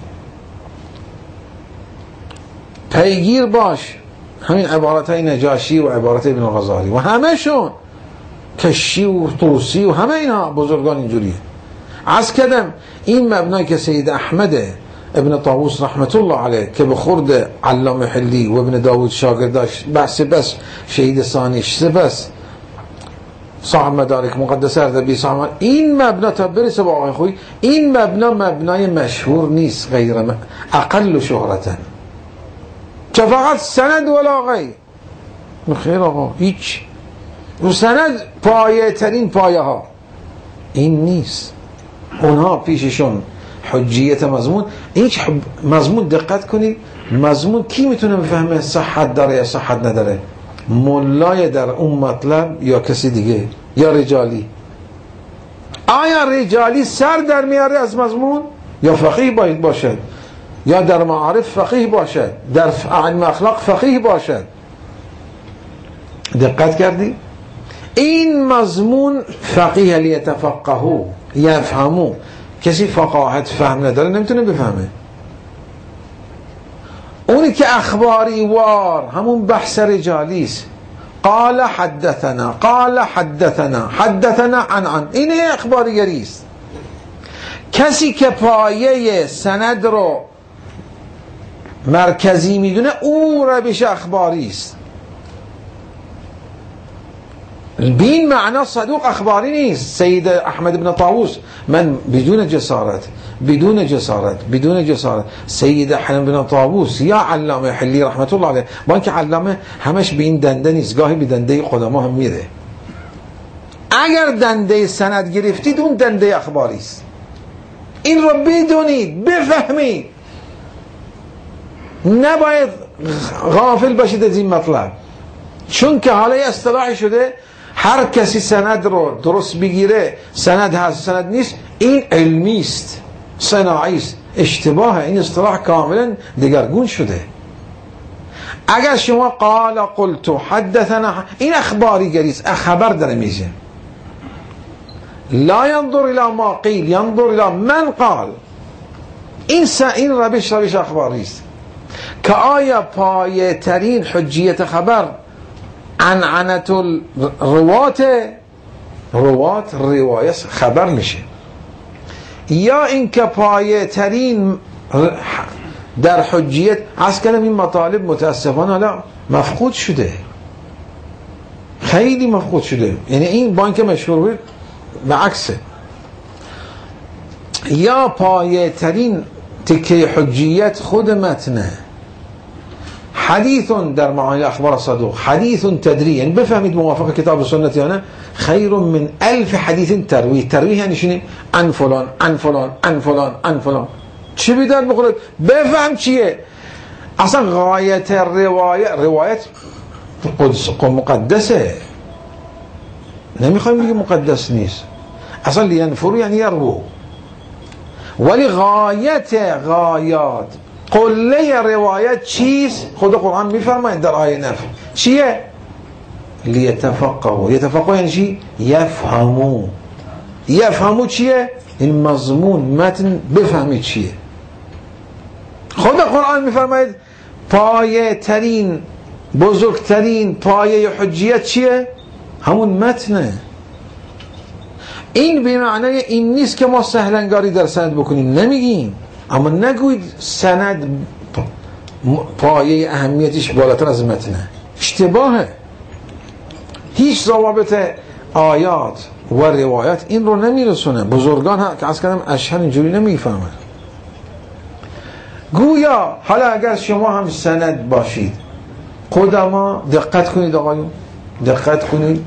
پیگیر باش همین عبارت های نجاشی و عبارت ابن غزالی و همه شون، کشی و طوسی و همه اینا بزرگان اینجوریه. عرض کردم این مبنای که سید احمد ابن طاووس رحمت الله علیه که به خورد علامه حلی و ابن داود شاگرداش بس شهید ثانیش بس صاحب مدارک مقدسه اردبیلی صاحب، این مبنا تا برسه با آقای خویی، این مبنای مشهور نیست، غیر اقل شهرتن، چه فقط سند ولا غیر. خیر آقا، هیچ و سند پایه ترین پایه ها این نیست. اونها پیششون حجیت مضمون. هیچ مضمون دقت کنید، مضمون کی میتونه بفهمه صحت داره یا صحت نداره؟ مولای در اون مطلب یا کسی دیگه یا رجالی؟ آیا رجالی سر در میاره از مضمون؟ یا فقیه باید باشد، یا در معارف فقیه باشد، در علم اخلاق فقیه باشد. دقت کردی؟ این مضمون فقیه لیتفقهو یفهمو. کسی فقاهت فهم نداره نمیتونه بفهمه. اونی که اخباری وار همون بحث رجالی است، قال حدثنا قال حدثنا حدثنا عن، این اخباریگری است. کسی که پایه سند رو مرکزی میدونه اون روش اخباری است. بین معنا صدوق اخباری نیست. سید احمد بن طاووس، من بدون جسارت سید احمد بن طاووس یا علامه حلی رحمت الله علیه، با اینکه علامه همش به این دنده نیست، گاهی به دنده قدما هم میره. اگر دنده سند گرفتید اون دنده اخباری است. این رو بدونید، بفهمید، نباید غافل باشید از این مطلب، چون که حالا اصطلاحی شده هر کسی سند رو درست بگیره، سند هست سند نیست، این علمی است، صناعی است، اشتباهه. این اصطلاح کاملا دگرگون شده. اگر شما قال قلت حدثنا، این اخباری گریست، خبر داره میشه. لا ينظر الى ما قیل، ينظر الى من قال. این روش اخباری است که آیا پایه ترین حجیت خبر عنعنت روات روایت خبر میشه، یا اینکه پایه ترین در حجیت. از کلم این مطالب متاسفانه حالا مفقود شده، خیلی مفقود شده. یعنی این بانک مشهور بود به عکسه. یا پایه ترین تکه حجیت خود متنه، حدیث در معانی اخبار صدوق، حدیث تدری، یعنی بفهمید موافق کتاب و سنت یا نه، خیر من 1000 حدیث ترویح یعنی شنید عن فلان عن فلان عن فلان عن فلان. چی بیدار بخورد؟ بفهم چیه. اصلا غایت روایت قدس مقدسه، نمیخوایم بگیم مقدس نیست. اصلا لینفرو یعنی یرو، ولی غایت غایات قله روایت چیست؟ خود قرآن میفرماید در آیه نفی چیه؟ لیتفقهوا. یتفقهوا یعنی چی؟ یفهمو چیه؟ این مضمون متن بفهمید چیه. خود قرآن میفرماید پایه ترین بزرگترین پایه حجیت چیه؟ همون متنه. این به معنای این نیست که ما سهلنگاری در سند بکنیم، نمیگیم، اما نگوید سند پایه اهمیتش بالاتر از متنه، اشتباهه. هیچ ضوابط آیات و روایت این رو نمیرسونه. بزرگان ها که از کردم اشهر اینجوری نمیفهمن. گویا حالا اگر شما هم سند باشید، قدما دقت کنید آقایون، دقت کنید،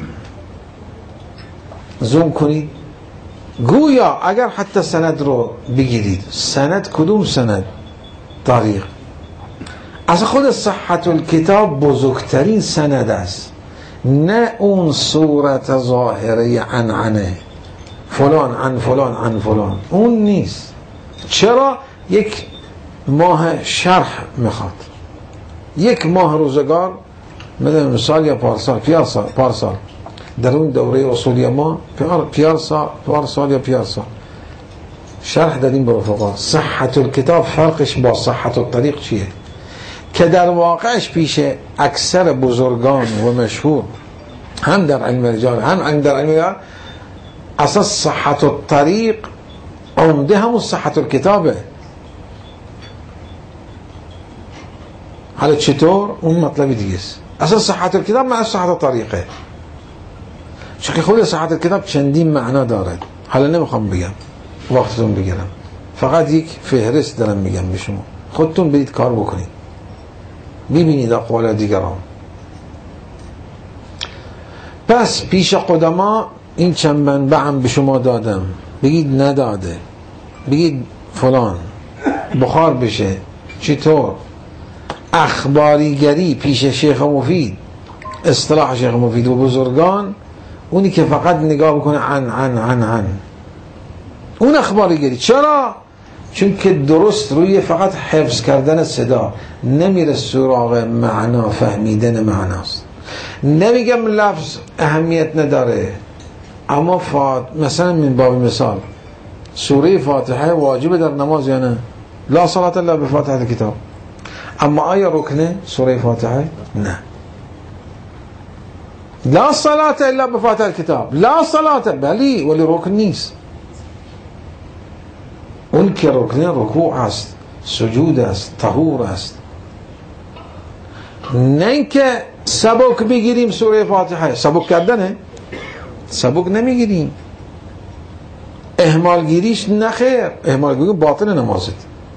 زوم کنید، گویا اگر حتی سند رو بگیرید، سند کدوم سند؟ طریق. از خود صحت الکتاب بزرگترین سند است، نه اون صورت ظاهره عنعنه فلان عن فلان عن فلان، اون نیست. چرا؟ یک ماه شرح میخواد، یک ماه روزگار، مثال یا پارسال در اون دوره اصولی ما پارسال یا پیارسال شرح دادیم به رفقا. صحت الکتاب فرقش با صحت الطریق چیه؟ که در واقعش پیش اکثر بزرگان و مشهور هم در علم رجال هم در علم رجال اساس صحت الطریق عمده همون صحت الکتابه. حالا چطور؟ اون مطلبی دیگه است. اساس صحت الکتاب معنی صحت الطریقه، چون خود صحت الکتاب چندین معنا دارد. حالا نمیخوام بگم، وقتتون بگیرم، فقط یک فهرست دارم میگم به شما، خودتون برید کار بکنید، ببینید اقوال دیگران. پس پیش قدما این چند منبع هم به شما دادم، بگید نداده، بگید فلان بخار بشه. چطور؟ اخباریگری پیش شیخ مفید، اصطلاح شیخ مفید و بزرگان، اونی که فقط نگاه بکنه عن اون اخباریگری. چرا؟ چون که درست روی فقط حفظ کردن صدا، نمیره سراغ معنا، فهمیدن معناست. نمیگم لفظ اهمیت نداره، اما مثلا من باب مثال سوره فاتحه واجب در نماز یا نه؟ لا صلاة الا بفاتحه کتاب. اما آیا رکنه سوره فاتحه؟ نه. لا صلاة الا بفاتحه کتاب، لا صلاة، بلی، ولی رکن نیست. اون که رکنه رکوع است، سجود است، طهور است. نه اینکه سبک بگیریم سوره فاتحه، سبک کردنه، سبک نمیگیریم. اهمال گیریش نخیر، اهمال گیری باطل نمازت.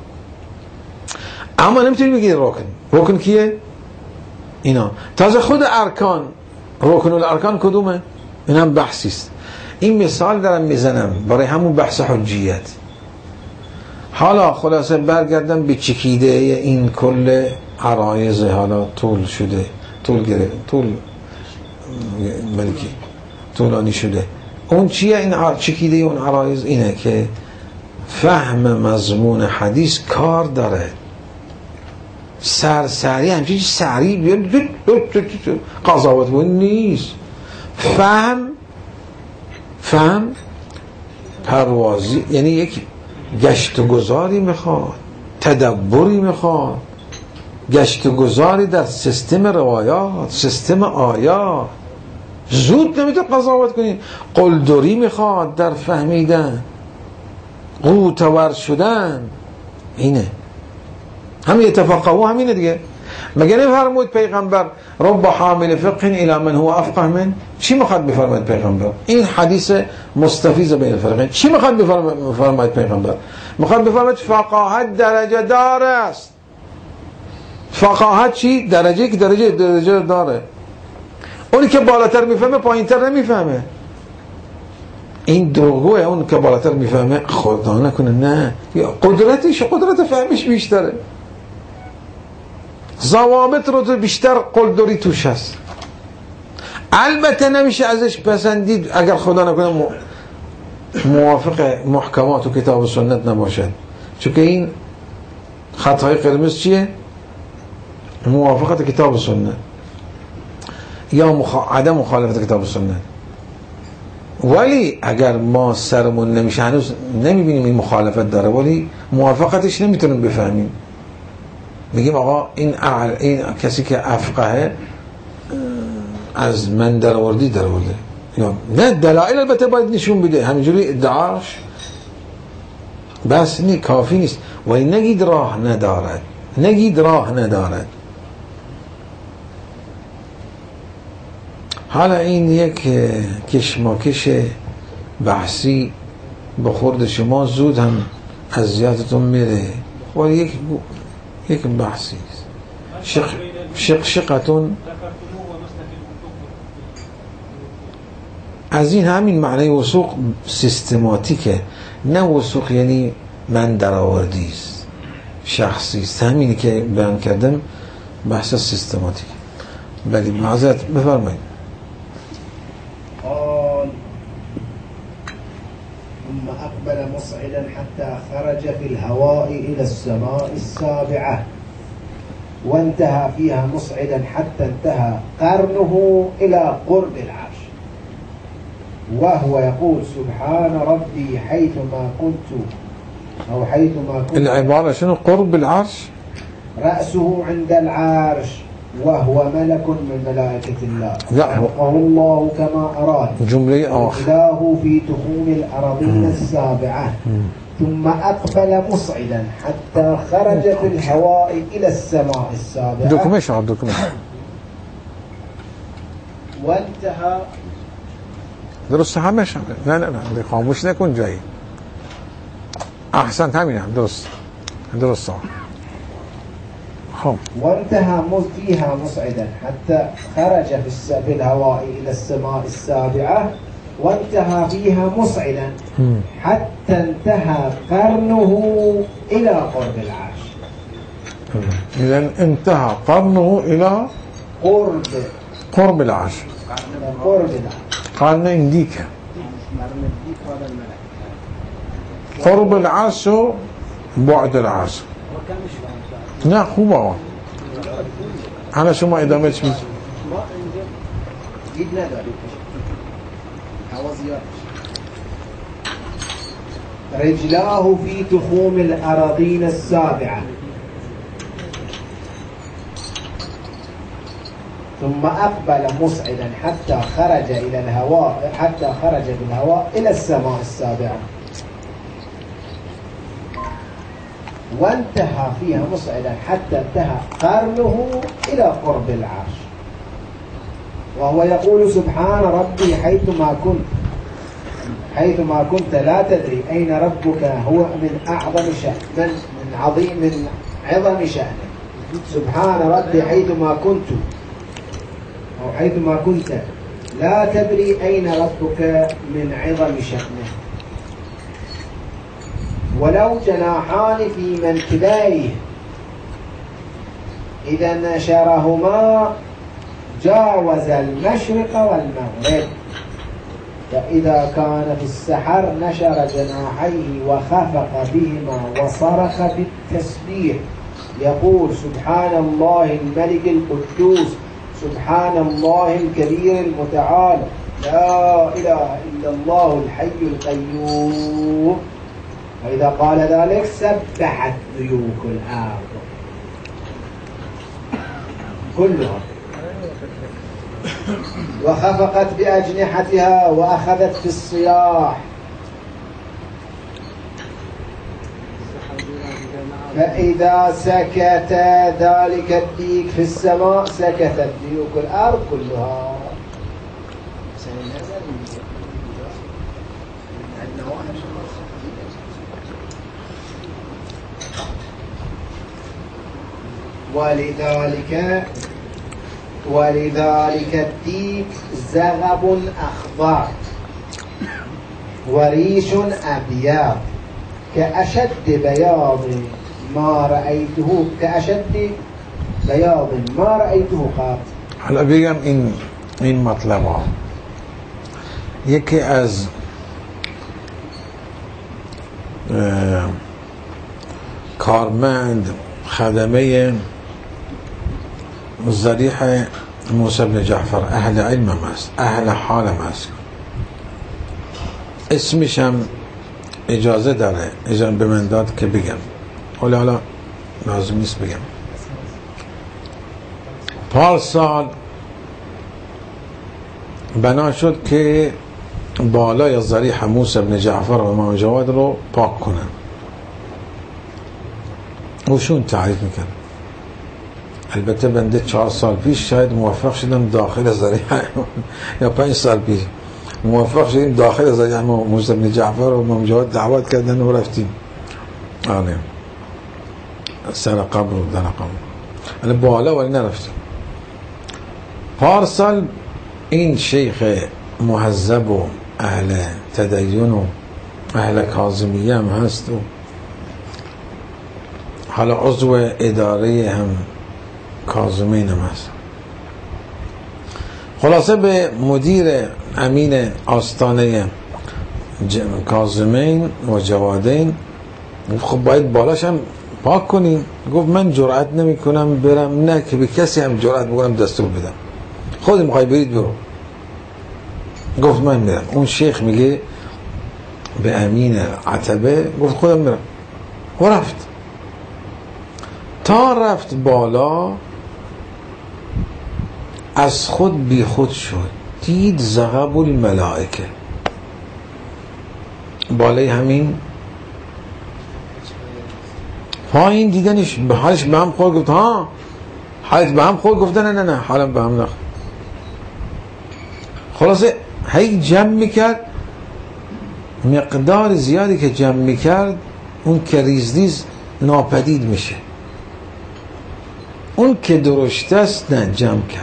اما نمیتونی بگید رکن کیه؟ اینا تازه خود ارکان، رکن الارکان کدومه؟ این هم بحثیست. این مثال دارم میزنم برای همون بحث حجیت. حالا خلاصه برگردم به چکیده این کل عرایض، حالا طول شده، طول ملکی طولانی شده. اون چیه این چکیده اون عرایض؟ اینه که فهم مضمون حدیث کار داره. سری همچین سری بیاد قضاوت بود نیست. فهم پروازی، یعنی یک گشت و گذاری میخواد، تدبری میخواد، گشت و گذاری در سیستم روایات، سیستم آیات. زود نمیتونه قضاوت کنید. قلدری میخواد در فهمیدن، قوتور شدن. اینه همین اتفاقه همینه دیگه. مگه نفرمود پیغمبر رب حامل فقه الى من هو افقه من؟ چی میخواد بفرماید پیغمبر؟ این حدیث مستفیض بین الفرقین. چی میخواد بفرماید پیغمبر؟ میخواد بفرماید فقاهت درجه دار است. فقاهت چی؟ درجه داره. اونی که بالاتر میفهمه پایینتر نمیفهمه. این دروغه. اون که بالاتر میفهمه خدا نکنه نه، قدرت فهمش بیشتره، ضوابط رو بیشتر قلدری توش هست. البته نمیشه ازش پسندید اگر خدا نکنه موافق محکمات و کتاب و سنت نباشد. چون که این خطای قرمز چیه؟ موافقت کتاب و سنت یا عدم مخالفت کتاب و سنت. ولی اگر ما سرمون نمیشه، هنوز نمیبینیم این مخالفت داره، ولی موافقتش نمیتونیم بفهمیم، میگیم آقا این کسی که افقهه از من درآورده یا نه دلایل البته باید نشون بده، همینجوری ادعاش بس کافی نیست. ولی نگید راه ندارد، نگید راه ندارد. حالا این یک کشماکش بحثی به خورد شما زود هم اذیتتون میره، ولی یک بحثی است. شقشقتون از این همین معنی وثوق سیستماتیکه، نه وثوق یعنی من درآوردی است، شخصی است. همینی که بیان کردم بحث سیستماتیک. ولی معذرت بفرمایید. قال ثم أقبل مصعدا حتى خرج في الهواء إلى السماء السابعة وانتهى فيها مصعدا حتى انتهى قرنه إلى قرب العرش وهو يقول سبحان ربي حيثما كنت أو حيثما كنت. العبارة شنو؟ قرب العرش، رأسه عند العرش وهو ملك من ملائكة الله خلقه الله كما أراد جملة آخر إله في تخوم الأراضين السابعة ثم أقبل مصعدا حتى خرج في الهواء إلى السماء السابعة دوكمش عاد دوكمش وانتهى. درست همش نه خاموش نکن جایی. احسن همینه، درست وانتهى فيها مصعدا حتى خرج في الهواء إلى السماء السابعة وانتهى فيها مصعدا حتى انتهى قرنه إلى قرب العرش. إذن انتهى قرنه إلى قرب العرش. قرن انديك قرب العرش بعد العرش. نه خوب آقا حالا شما ادامه چی میز؟ دید ندارید هوا زیاد. رجلاه في تخوم الأراضين السابعة ثم أقبل مصعدا حتى خرج إلى الهواء حتى خرج بالهواء إلى السماء السابعة وانتهى فيها مصعدا حتى انتهى قرنه إلى قرب العرش وهو يقول سبحان ربي حيثما كنت لا تدري أين ربك هو من أعظم شأن من عظم شأنه. سبحان ربي حيثما كنت لا تدري أين ربك من عظم شأنه. ولو جناحان في منكبيه إذا نشرهما جاوز المشرق والمغرب فإذا كان في السحر نشر جناحيه وخفق بهما وصرخ بالتسبيح يقول سبحان الله الملك القدوس سبحان الله الكبير المتعال لا إله إلا الله الحي القيوم. وإذا قال ذلك سبحت ملوك الأرض كلها وخفقت بأجنحتها وأخذت في الصياح فإذا سكت ذلك الديك في السماء سكتت ملوك الأرض كلها. ولذلك الديك زغب أخضر وريش أبيض كأشد بياض ما رأيته قط. حالا بگم این مطلب ها یکی از کارمند خدمه ضریح موسی بن جعفر اهل علم هم است، اهل حال هم است، اسمش هم اجازه داره، اجازه به من داد که بگم، حالا لازم نیست بگم. پارسال بنا شد که بالای ضریح موسی بن جعفر و امام جواد رو پاک کنن. اوشون تعریف میکنه. البته بنده 4 سال پیش شاید موفق شدم داخل ضریح یا 5 سال پیش موفق شدیم داخل ضریح موسی بن جعفر و امام جواد دعوت کردن و رفتیم. آره سر قبر و در قبر بالا ولی نرفتیم. پارسال این شیخ مهذب و اهل تدین و اهل کاظمیه هم هست و حالا عضو اداره هم کاظمین هم هست. خلاصه به مدیر امین آستانه کاظمین و جوادین خب باید بالاش هم پاک کنی. گفت من جرأت نمی کنم برم، نه که به کسی هم جرأت بکنم دستور بدم، خود میخوای برید برو. گفت من میرم. اون شیخ میگه به امین عتبه گفت خودم میرم و رفت. تا رفت بالا از خود بی خود شد، دید زغب الملائکه بالای همین پایین دیدنش به حالش به هم خورد. گفت ها حالت به هم خورد؟ گفت نه حالم به هم نخورد. خلاصه هی جمع میکرد، مقدار زیادی که جمع میکرد اون که ریز ناپدید میشه، اون که درشت است نه جمع کرد.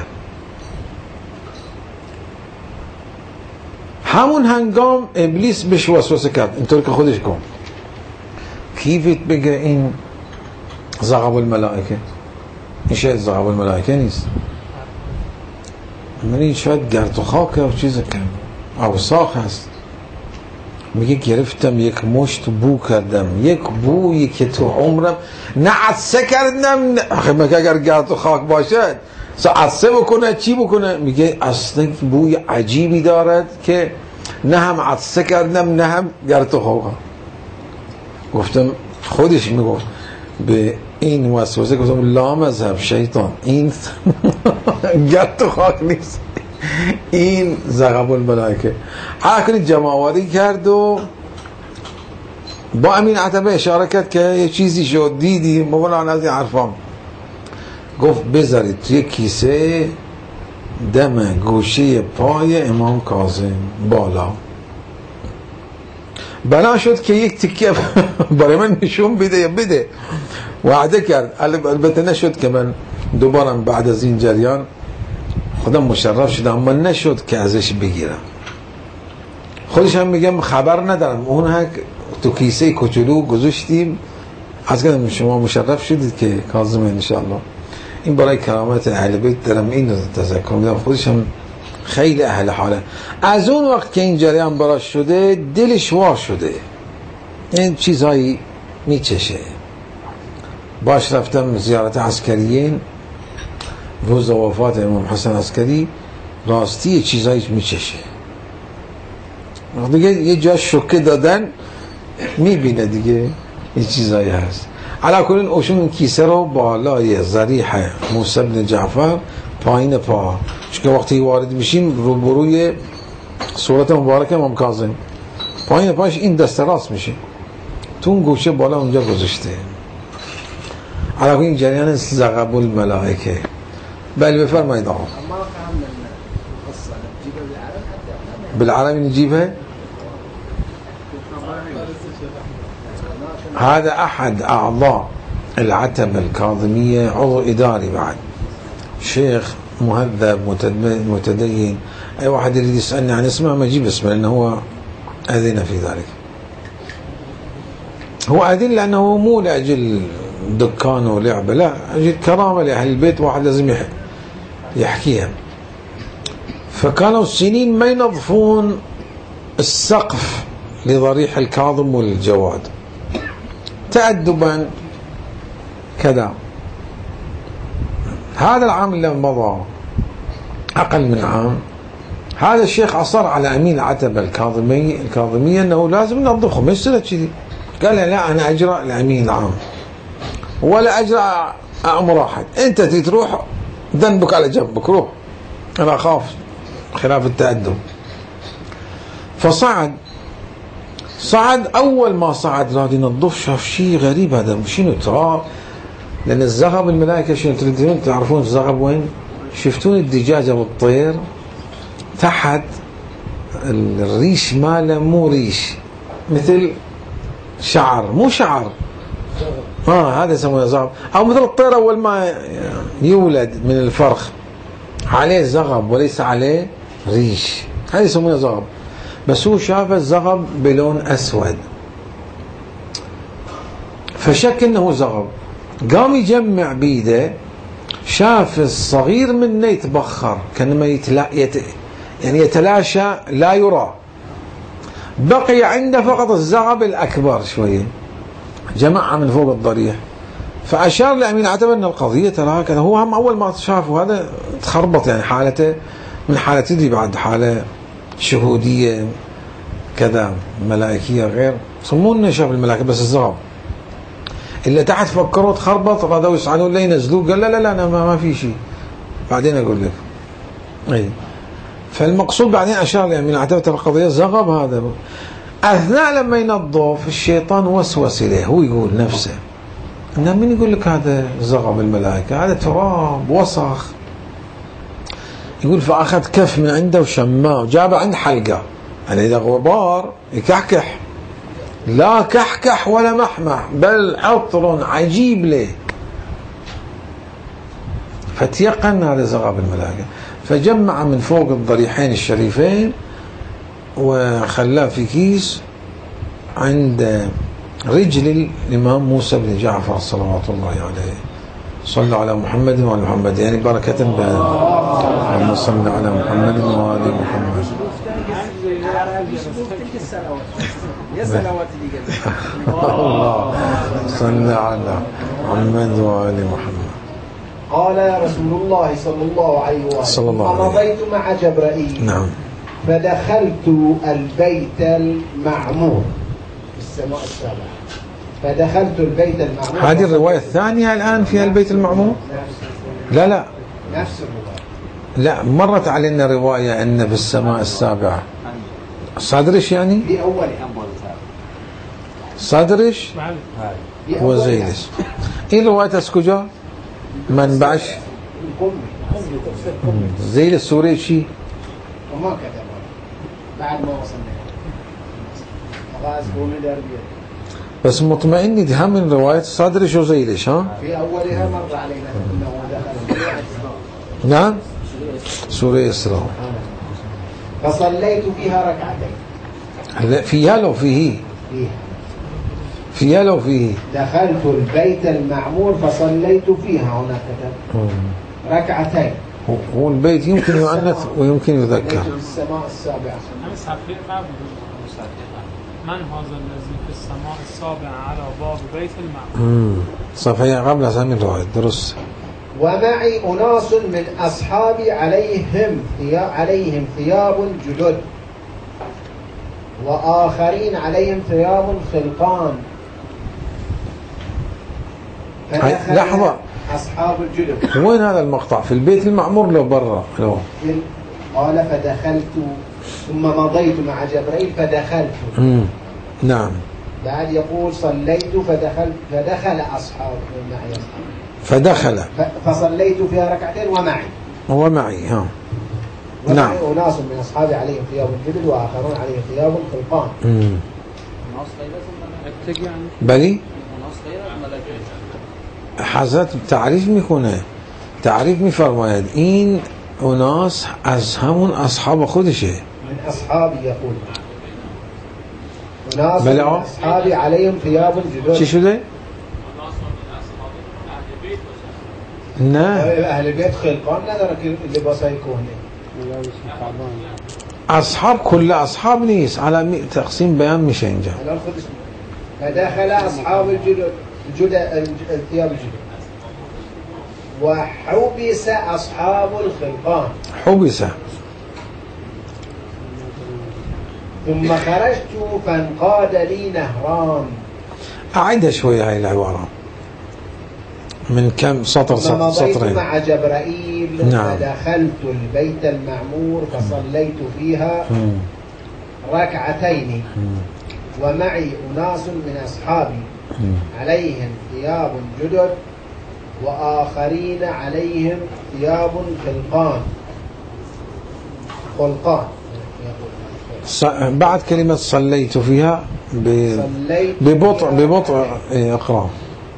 همون هنگام ابلیس بهش وسوسه کرد اینطور که خودش گفت کیفت بگه این زغب الملائکه، این شاید زغب الملائکه نیست، من این شاید گرد و خاک و چیز کنم اوساخ هست. میگه گرفتم یک مشت بو کردم، یک بویی که تو عمرم نه عطسه کردم. مگه اگر گرد و خاک باشد عطسه بکنه چی بکنه؟ میگه اصلا بوی عجیبی دارد که نه هم عطسه کردم نه هم گرد و خاک. گفتم خودش میگفت به این وسوسه، گفتم لا مذهب شیطان، این گرد و خاک نیست، این زغب الملائکه. حالا جمع‌آوری کرد و با امین عتبه اشاره کرد که یه چیزی شد دیدی مولانا از این حرفام. گفت بذارید توی کیسه دم گوشه پای امام کاظم بالا. بنا شد که یک تکیه برای من نشون بده وعده کرد. البته نشد که من دوبارم بعد از این جریان خودم مشرف شدم، اما نشد که ازش بگیرم. خودش هم میگم خبر ندارم، اون هک تو کیسه کوچولو گذاشتیم. از کدام شما مشرف شدید که کاظم انشاءالله. این برای کرامت اهل بیت دارم این تذکر میدم. خودش هم خیلی اهل حاله. از اون وقت که این جریان براش شده دلش وا شده، این چیزهایی میچشه. باش رفتم زیارت عسکریین روز وفات امام حسن عسکری، راستی چیزهایی میچشه دیگه، یه جا شوکه دادن میبینه دیگه یه چیزایی هست. علا کنین اوشون کیسه رو بالای ضریح موسی بن جعفر پایین پا، چون وقتی وارد میشیم روبروی صورت مبارک امام کاظم، پایین پاش این دست راست میشه، تو اون گوشه بالا اونجا گذاشته. علا کنین جریان زغب الملائکه. بله بفرمایید آقا. بالعربي نجيبها. هذا أحد أعضاء العتبة الكاظمية، عضو إداري بعد، شيخ مهذب متدين. أي واحد يريد يسألني عن اسمه ما أجيب اسمه لأنه هو أذن في ذلك. هو أذن لأنه مو لأجل دكان ولعبة، لا، أجل كرامة لأهل البيت، واحد لازم يحكيها. فكانوا السنين ما ينظفون السقف لضريح الكاظم والجواد تأدبا كذا. هذا العام اللي مضى أقل من عام، هذا الشيخ أصر على أمين العتبة الكاظمية أنه لازم ننظفهم. ما يصير كذي، قال لا أنا أجرأ الأمين العام ولا أجرأ أمر أحد، أنت تروح ذنبك على جنبك، روح، أنا أخاف خلاف التأدب. فصعد أول ما صعد راد ينظف شاف شيء غريب، هذا شنو تراب، لأن الزغب الملائكة شنو تريدون تعرفون الزغب وين؟ شفتون الدجاجة والطير تحت الريش ماله مو ريش، مثل شعر مو شعر، هذا يسمونه زغب، أو مثل الطير أول ما يولد من الفرخ عليه زغب وليس عليه ريش، هذا يسمونه زغب. بس هو شاف الزغب بلون أسود فشك إنه زغب، قام يجمع بيده، شاف الصغير منه يتبخر كأنما يعني يتلاشى لا يرى، بقي عنده فقط الزغب الأكبر شوية، جمعها من فوق الضريح. فأشار لأمين عتبة أن القضية ترى كذا. هو هم أول ما شافه هذا تخربط، يعني حالته من حالة تدري بعد حالة شهودية كذا ملائكية غير، صمونا شاف الملائكة بس الزغب إلا تحت فكروا تخربط، رادوا يصعدون لي ينزلوه، قال لا أنا ما في شيء بعدين أقول لك. أي فالمقصود بعدين أشار لأمين عتبة القضية زغب هذا. أثناء لما ينظف الشيطان وسوس إليه، هو يقول نفسه إنه من يقول لك هذا زغب الملائكة، هذا تراب وسخ. يقول فأخذ كف من عنده وشماه وجابه عند حلقة، يعني إذا غبار يكحكح، لا كحكح ولا محمح بل عطر عجيب له، فتيقن هذا زغب الملائكة. فجمع من فوق الضريحين الشريفين وخلاه في كيس عند رجل الإمام موسى بن جعفر صلوات الله عليه. صلى على محمد وعلى محمد، يعني بركة اللهم صل على محمد وعلى محمد. الله صل على محمد وعلى محمد. قال يا رسول الله صلى الله عليه وسلم فمضيت مع جبرائيل. نعم. فدخلت البيت المعمور في السماء السابعة. فدخلت البيت المعمور. هذه الرواية الثانية الآن فيها البيت المعمور؟ لا نفس الرواية. لا، مرت علينا رواية أن في السماء السابعة. صادرش يعني؟ في أول صادرش وزيلس. إيه رواية اسكجا من بعش زي السوري شيء وما كتب بعد ما وصلنا بس مطمئن دي هم من رواية صادرش وزيلش. ها في أولها مر علينا أنه دخل. نعم سورة إسراء. فصليت فيها ركعتين. لا فيها لو فيها لو فيه. دخلت البيت المعمور فصليت فيها، هنا كتب ركعتين. هو البيت يمكن يؤنث ويمكن يذكر. بيت في السماء السابعة. من هذا الذي في السماء السابعة على باب بيت المعمور؟ صفحة قبل أسامي الرواية درس. ومعي أناس من أصحابي عليهم ثياب جدد، وآخرين عليهم ثياب خلقان. لحظة، أصحاب الجدد وين هذا المقطع؟ في البيت المعمور لو برا؟ لو قال فدخلت ثم مضيت مع جبرائيل فدخلت. نعم. بعد يقول صليت فدخل أصحاب معي فصليت فيها ركعتين ومعي نعم. أناس من أصحابي عليهم ثياب جدد وآخرون عليهم ثياب خلقان. بلي حضرت تعریف میکنه، تعریف میفرماید این اوناس از همون اصحاب خودشه. من اصحابی یقول اوناس من اصحابی علیهم ثیاب جدد. چی شده؟ نه اهل بیت خلقان نداره که لباسای کهنه. اصحاب کل اصحاب نیست، على تقسیم بیان میشه اینجا. الان خودش فدخل اصحاب الثياب الجدد وحبس أصحاب الخلقان. حبس. ثم خرجت فانقاد لي نهران. أعيدها شوية هاي العبارة. من كم سطر ثم مضيت سطرين. مع جبرائيل نعم. فدخلت البيت المعمور فصليت فيها ركعتين ومعي أناس من أصحابي عليهم ثياب جدد وآخرين عليهم ثياب خلقان. بعد كلمة صليت فيها صليت ببطء اقرأ.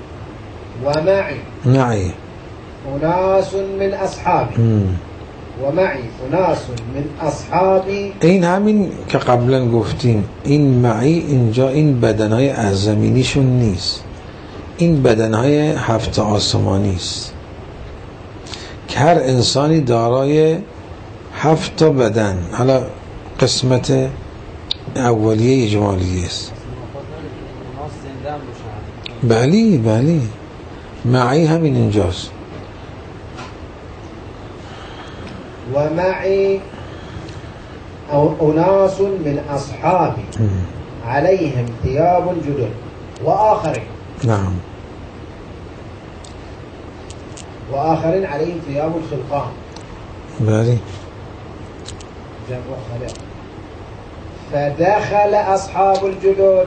معي أناس من أصحابي ومعي أناس من أصحابي. این همین که قبلا گفتیم، این معی اینجا این بدنهای از زمینیشون نیست، این بدنهای هفت آسمانی است که هر انسانی دارای 7 بدن. حالا قسمت اولیه اجمالیه است. بله معی همین اینجاست. ومعي أناس من أصحابي عليهم ثياب جدد وآخرين. نعم. وآخرين عليهم ثياب خلقان. بله. فدخل أصحاب الجدد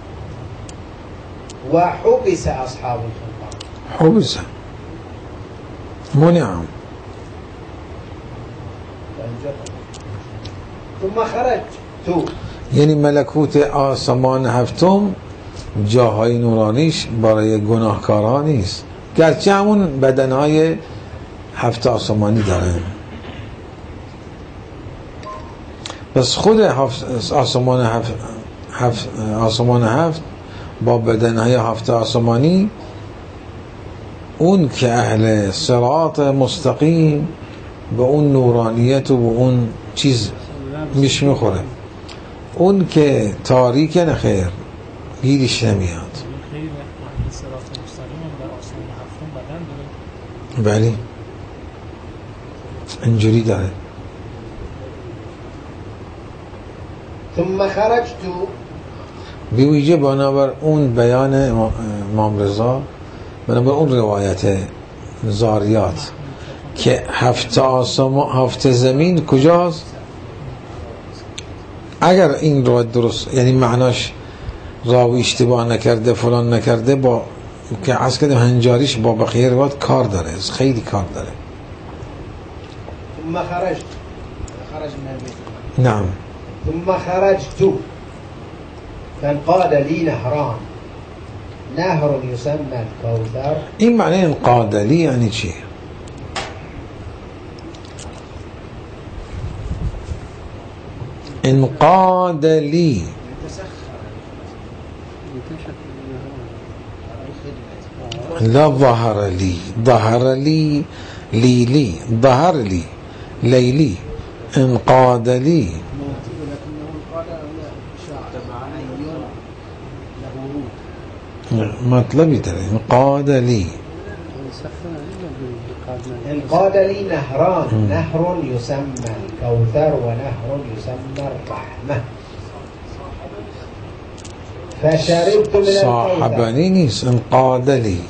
وحبس أصحاب الخلقان. حبس منع. ثم خرجت. یعنی ملکوت آسمان هفتم جاهای نورانیش برای گناهکاران نیست، گرچه همون بدنهای 7 آسمانی داره، بس خود آسمان هفت با بدنهای 7 آسمانی، اون که اهل صراط مستقیم به اون نورانیت و به اون چیز میش میخوره، اون که تاریک نخیر گیرش نمیاد. بله اینجوری داره. ثم خرجت. بیویجه بنابر اون بیان امام رضا، بنابر اون روایت زاریات که 7 آسمان 7 زمین کجاست، اگر این روایت درست، یعنی معناش راوی اشتباه نکرده فلان نکرده، با که عرض کردیم هنجاریش با بقیه روایت کار داره، خیلی کار داره. ثم خرج من البيت. نعم. ثم خرجت فانقاد لي نهر يسمى الكوثر. این معنی انقاد لی یعنی چی؟ انقاد لی لا ظهر لی، ظهر لی لیلی، ظهر لی لیلی، انقاد لی. مطلبی داره انقاد لی. انقاد لي نهران، نهر يسمى الكوثر ونهر يسمى الرحمة فشربت من الكوثر. صاحبني نیست، انقاد لی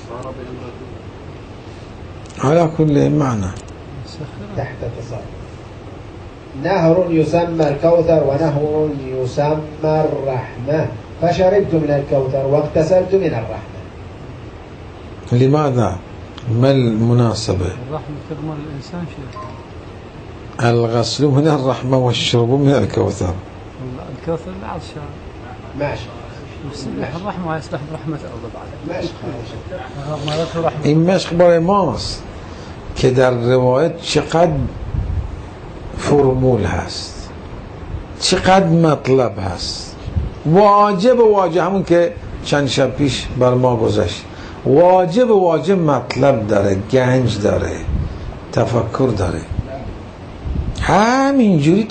على كل معنى تحت تصرف. نهر يسمى الكوثر ونهر يسمى الرحمة فشربت من الكوثر واغتسلت من الرحمة. لماذا؟ ما المناسبة؟ الرحمة تضمن الإنسان شيء. الغسل من الرحمة والشرب من الكوثر. الكوثر لا عطشان. ماشي. يصلح الرحمة ويصلح برحمة الله بعد. ماشي. این مشق برای ماست که در روایت چقدر فرمول هست، چقدر مطلب هست. واجب همون که چند شب پیش بر ما گذشت، واجب مطلب داره، گنج داره، تفکر داره. همینجوری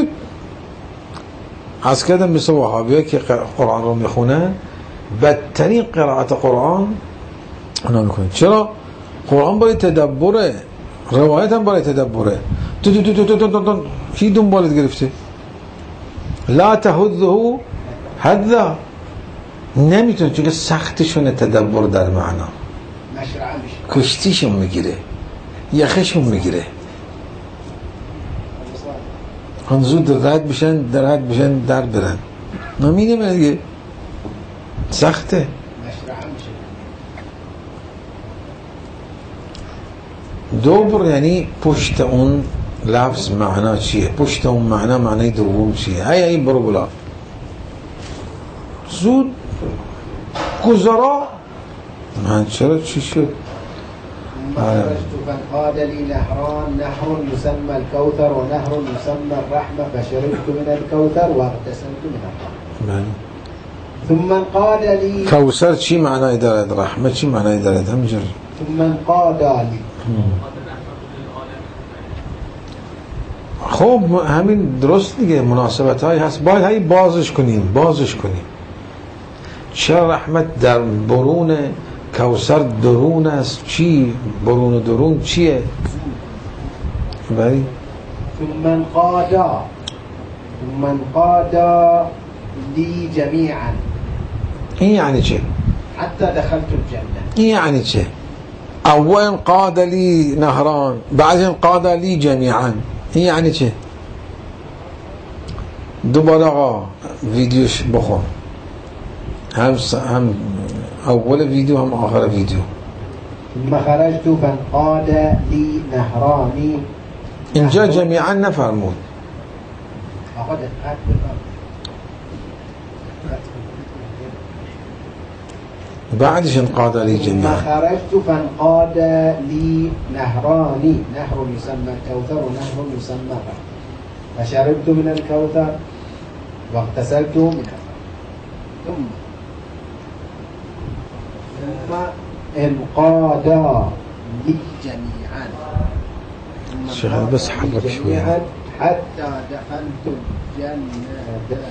از کردم مثل وهابی ها که قرآن رو میخونن، بدترین قرائت قرآن اونا میکنن. چرا؟ قرآن برای تدبره، روایت هم برای تدبره. کی دنبالت گرفته؟ لا تهذه حذا، نمیتونه، چون که سختشونه تدبر در معنا. کشتیشون میگیره، یخشون میگیره، آن زود رد بشن در برن. نمینه دیگه سخته. دوبر یعنی پشت اون لفظ معنا چیه؟ پشت اون معنا معنی دوم چیه؟ ای برو بلا زود گذرا. من چرا چی شد؟ خرجت فانقاد لي نهران، نهر يسمى الكوثر ونهر يسمى الرحمة، فشربت من الكوثر واغتسلت من الرحمة. ثم انقاد لي کوثر چی معنی دارد؟ رحمه چی معنی دارد؟ همجور ثم انقاد لي. خب همین درست دیگه، مناسبت هایی هست، باید هایی بازش کنیم. چرا رحمت در برون کوثر درون است؟ چی برون و درون چیه؟ بری ثم انقاد لي جميعا. این یعنی چه؟ حتى دخلت الجنة. این یعنی چه؟ اول انقاد لی نهران، بعد انقاد لی جمیعا، این یعنی چه؟ دوباره آقا ویدیوش بخون، هم اول ویدیو هم آخر ویدیو. ثم خرجت فانقاد لي نهراني. اینجا جمیعا نفرمود. آقا دقت بعدش انقاد لی ثم جمیعا. خرجت فانقاد لي نهراني، نهر يسمى الكوثر ونهر يسمى الرحمة، فشربت من الكوثر واغتسلت من الرحمة. ثم انقاد لي جميعا. شغل بس حرك شوية. حتى دخلت الجنة.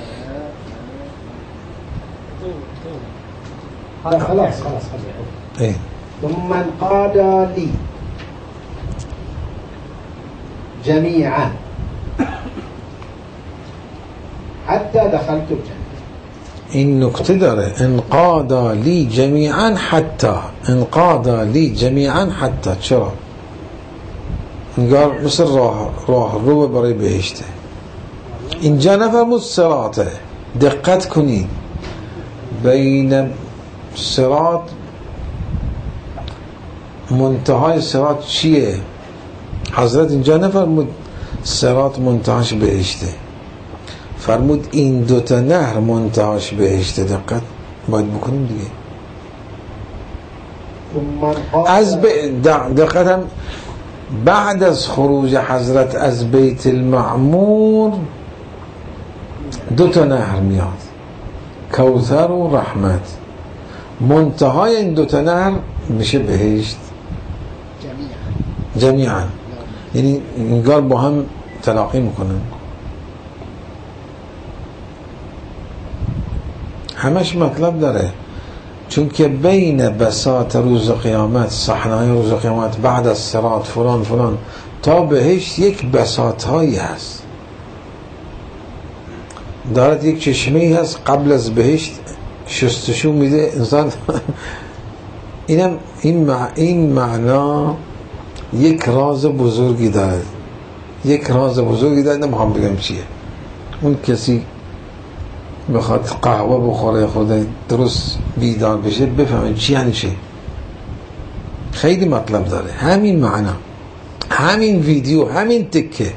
خلاص. ايه. ثم انقاد لي جميعا حتى دخلت الجنة. این نکته داره، انقاد لی جمیعا حتی، انقاد لی جمیعا حتی. چرا؟ انگار مثل راه رو برای بهشته. اینجا نفرمود صراطه. دقت کنید، بین صراط منتهای صراط چیه؟ حضرت اینجا نفرمود صراط منتهاش بهشته، فرمود این دوتا نهر منتهاش بهشته. دقت باید بکنیم دیگه. دقت هم بعد از خروج حضرت از بیت المعمور دوتا نهر میاد، کوثر و رحمت. منتهای این دوتا نهر میشه بهشت جمیعا. یعنی انگار با هم تلاقی میکنن. همش مطلب داره، چون که بین بساط روز قیامت، صحنای روز قیامت، بعد از صراط فلان تا بهشت یک بساط هایی هست. دارد یک چشمه هست قبل از بهشت شستشو میده انسان. این معنا یک راز بزرگی داره، نمیخوام بگم چیه. اون کسی بخواد قهوه بخوره خود درست بیدار بشه بفهمه چی یعنی چی. خیلی مطلب داره همین معنا، همین ویدیو، همین تکه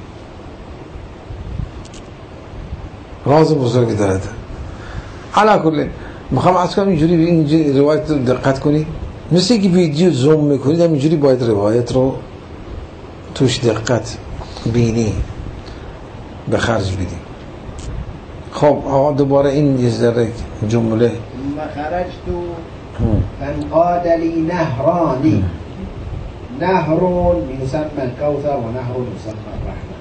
راز بزرگی داره. علا کل میخوام از کنم اینجوری به این روایت رو دقت کنید، مثل که ویدیو زوم میکنید همینجوری باید روایت رو توش دقت بینی به خرج بدی. خب آقا دوباره این یه ذره جمله. ثم خرجت فانقاد لي نهراني، نهر يسمى الكوثر ونهر يسمى الرحمة،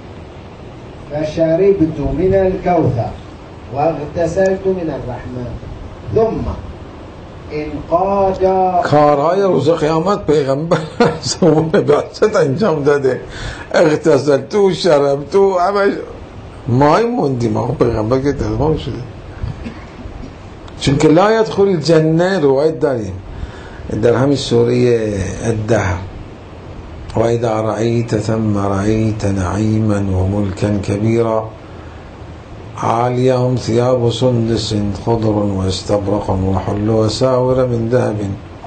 فشربت من الكوثر واغتسلت من الرحمة. ثم انقاد. کارهای روز قیامت پیغمبر زمان بعثت انجام داده، اغتسلتو، شربتو، همه مای موندیم. آقا پیغمبر که تمام شده. چون که لا يدخل الجنه روایت داریم در همین سوره الدهر و اذا رأیت ثم رأیت نعیما و ملکا کبیرا عالیهم ثياب سندس خضر و استبرق و حلوا اساور من ذهب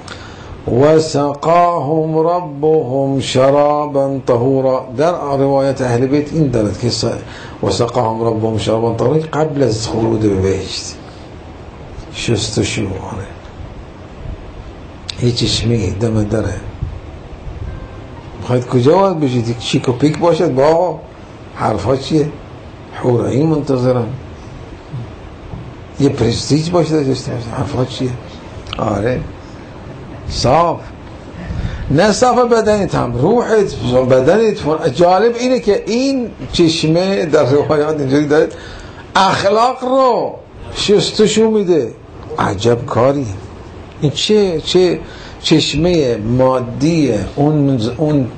وسقاهم ربهم شرابا طهورا. در روایت اهل بیت این دارد که وسقاهم ربهم شرابا طهورا قبل از خلود به بهشت شستشو هیچ چشمه دم داره. بخواید کجا باید بشید؟ چیک و پیک باشد با حرفا چیه؟ حورعین منتظرن، یه پرستیج باشه داشته باشه. حرفا چیه؟ آره صاف، نه صاف بدنیت هم روحت بدنیت. جالب اینه که این چشمه در روایات اینجوری داره اخلاق رو شستشو میده. عجب کاری این. چه چشمه مادی اون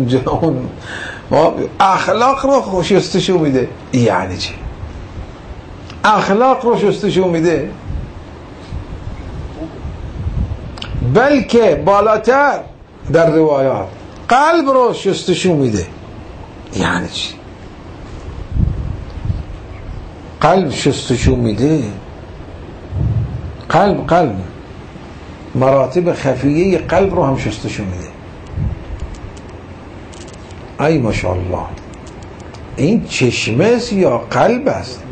اخلاق رو شستشو میده. یعنی چی؟ اخلاق رو شستشو میده، بلکه بالاتر در روایات قلب رو شستشو میده. یعنی چی؟ قلب شستشو میده. قلب مراتب خفیه قلب رو هم شستشو میده. ای ماشاءالله، این چشمه است یا قلب است؟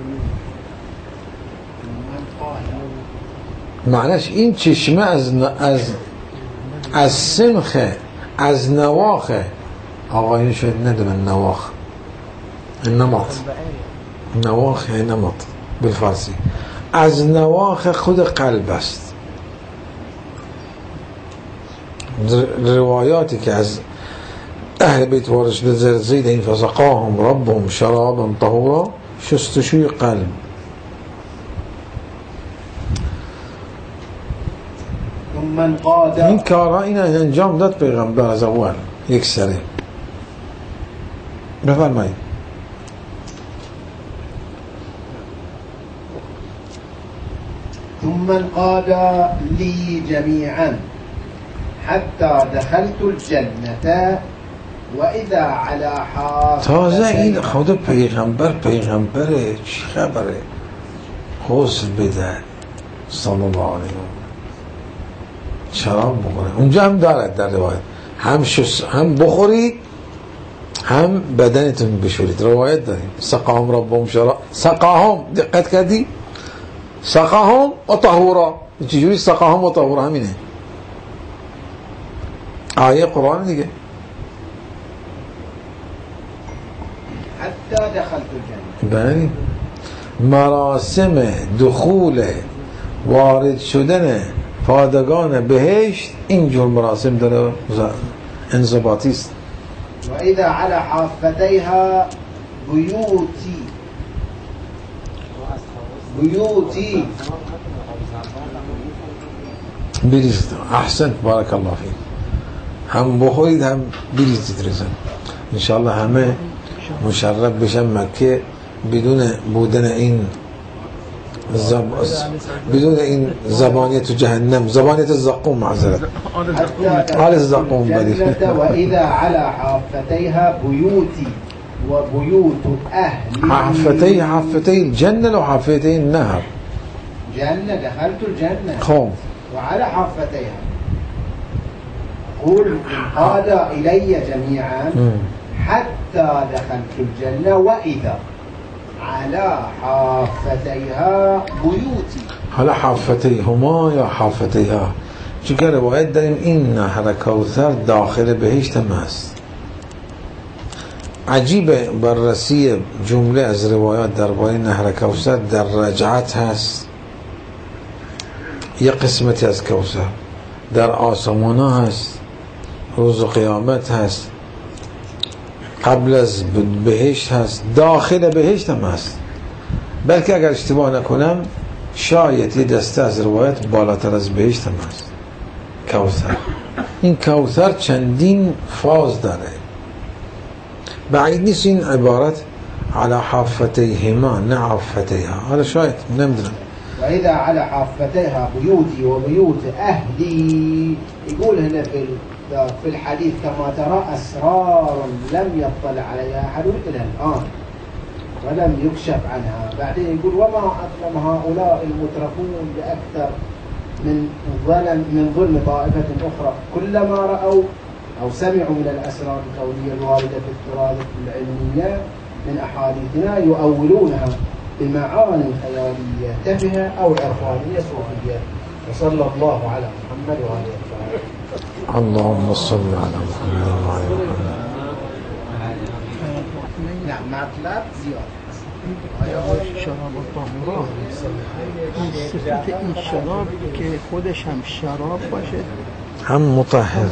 معنیش این چشمه از سنخه، از نواخه. آقایون شاید ندونن نواخ، نواخ نمط بالفارسی، از نواخ خود قلب است. روایاتی که از اهل بیت وارد شده زید این فسقاهم ربهم شرابا طهورا شستشوی قلب. این کارها این انجام داد پیغمبر از اول یک سره. بفرمایید. ثم انقاد لي جميعا حتى دخلت الجنة وإذا على حافظ. تازه این خود پیغمبره چی خبره؟ غسل بده صلی الله علیه و شراب بخوره. اونجا هم دارد در روایت هم بخورید هم بدنتون بشورید. روایت داریم سقاهم ربهم شراب. سقاهم دقت کردی؟ سقاهم و طهورا. چجوری سقاهم و طهورا؟ همینه آیه قرآن دیگه. حتی دخلت الجنة. بله، مراسم دخول وارد شدن پادگان بهشت اینجور مراسم داره، انضباطی است. و اذا على حافتیها بیوتی بریزید. احسنت بارک الله فیک. هم بخورید هم بریزید رزن. انشاءالله همه مشرف بشن مکه بدون بودن این بدون این زبانیت جهنم، زبانیت الزقوم معذرت. حال الزقوم بدید. و اذا على حافتیها بیوتی و بیوت اهل. حافتي الجنة و حافتي النهر. جنة دخلت الجنة. خب وعلى حافتيها قل قاد إلي جميعا حتى دخلت الجنة وإذا على حافتيها بيوتي. على حافتيهما یا حافتيها. چون روایت داریم این نهر کوثر داخل بهشت هم هست. عجیب بررسی جمله از روایات درباره نهر کوثر در رجعت هست. یک قسمتی از کوثر در آسمان ها هست، روز قیامت هست، قبل از بهشت هست، داخل بهشت هم هست. بلکه اگر اشتباه نکنم شاید یه دسته از روایت بالاتر از بهشت هم هست. کوثر، این کوثر چندین فاز داره. بعید نیست این عبارت على حافتیهما نه حافتیها. حالا شاید نمیدونم. و وإذا على حافتيها بيوتي وبيوت أهلي. يقول هنا في الحديث كما ترى أسرار لم يطلع عليها أحد إلى الآن ولم يكشف عنها. بعدين يقول وما أظلم هؤلاء المترفون بأكثر من ظلم طائفة أخرى كلما رأوا أو سمعوا من الأسرار الكونية الواردة في التراث العلمية من أحاديثنا يؤولونها بمعاني خيالية تافهة أو عرفانية صوفية. وصلى الله على محمد وآله وصحبه. اللهم صل على محمد وعلى محمد. نعم مطلب زيادة. شراب طاهرة صفت این شراب که خودش هم شراب باشه هم مطهر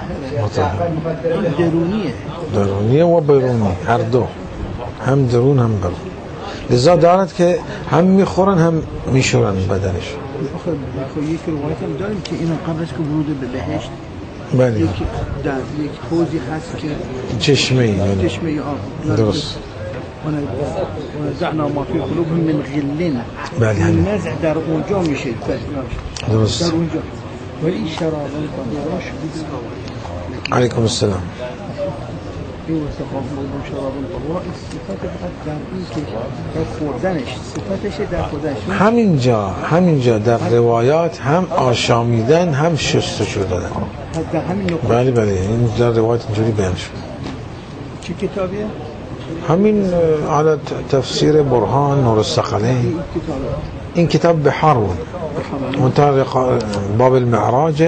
درونیه و بیرونی، هر دو، هم درون هم بیرون. لذا دارد که هم میخورن هم میشورن بدنش. یک روایت هم داریم که این قبل از که ورود به بهشت بله یک حوضی هست که چشمه آب درست ونزعنا ما في قلوبهم من غل. بله این نزع در اونجا میشه درست. در اونجا. ولی شراب طاهراش بود. علیکم السلام. این وصفات موضوع شراب طاهرا صفت فقط در این که در خوردنش صفتش در خوردنش همینجا در روایات هم آشامیدن هم شستشو دادن. در همین نقطه. بله این در روایات اینجوری بیان شد. چه کتابیه؟ همین على تفسیر برهان نور الثقلین. این کتاب بحار بود منطقه باب المعراج.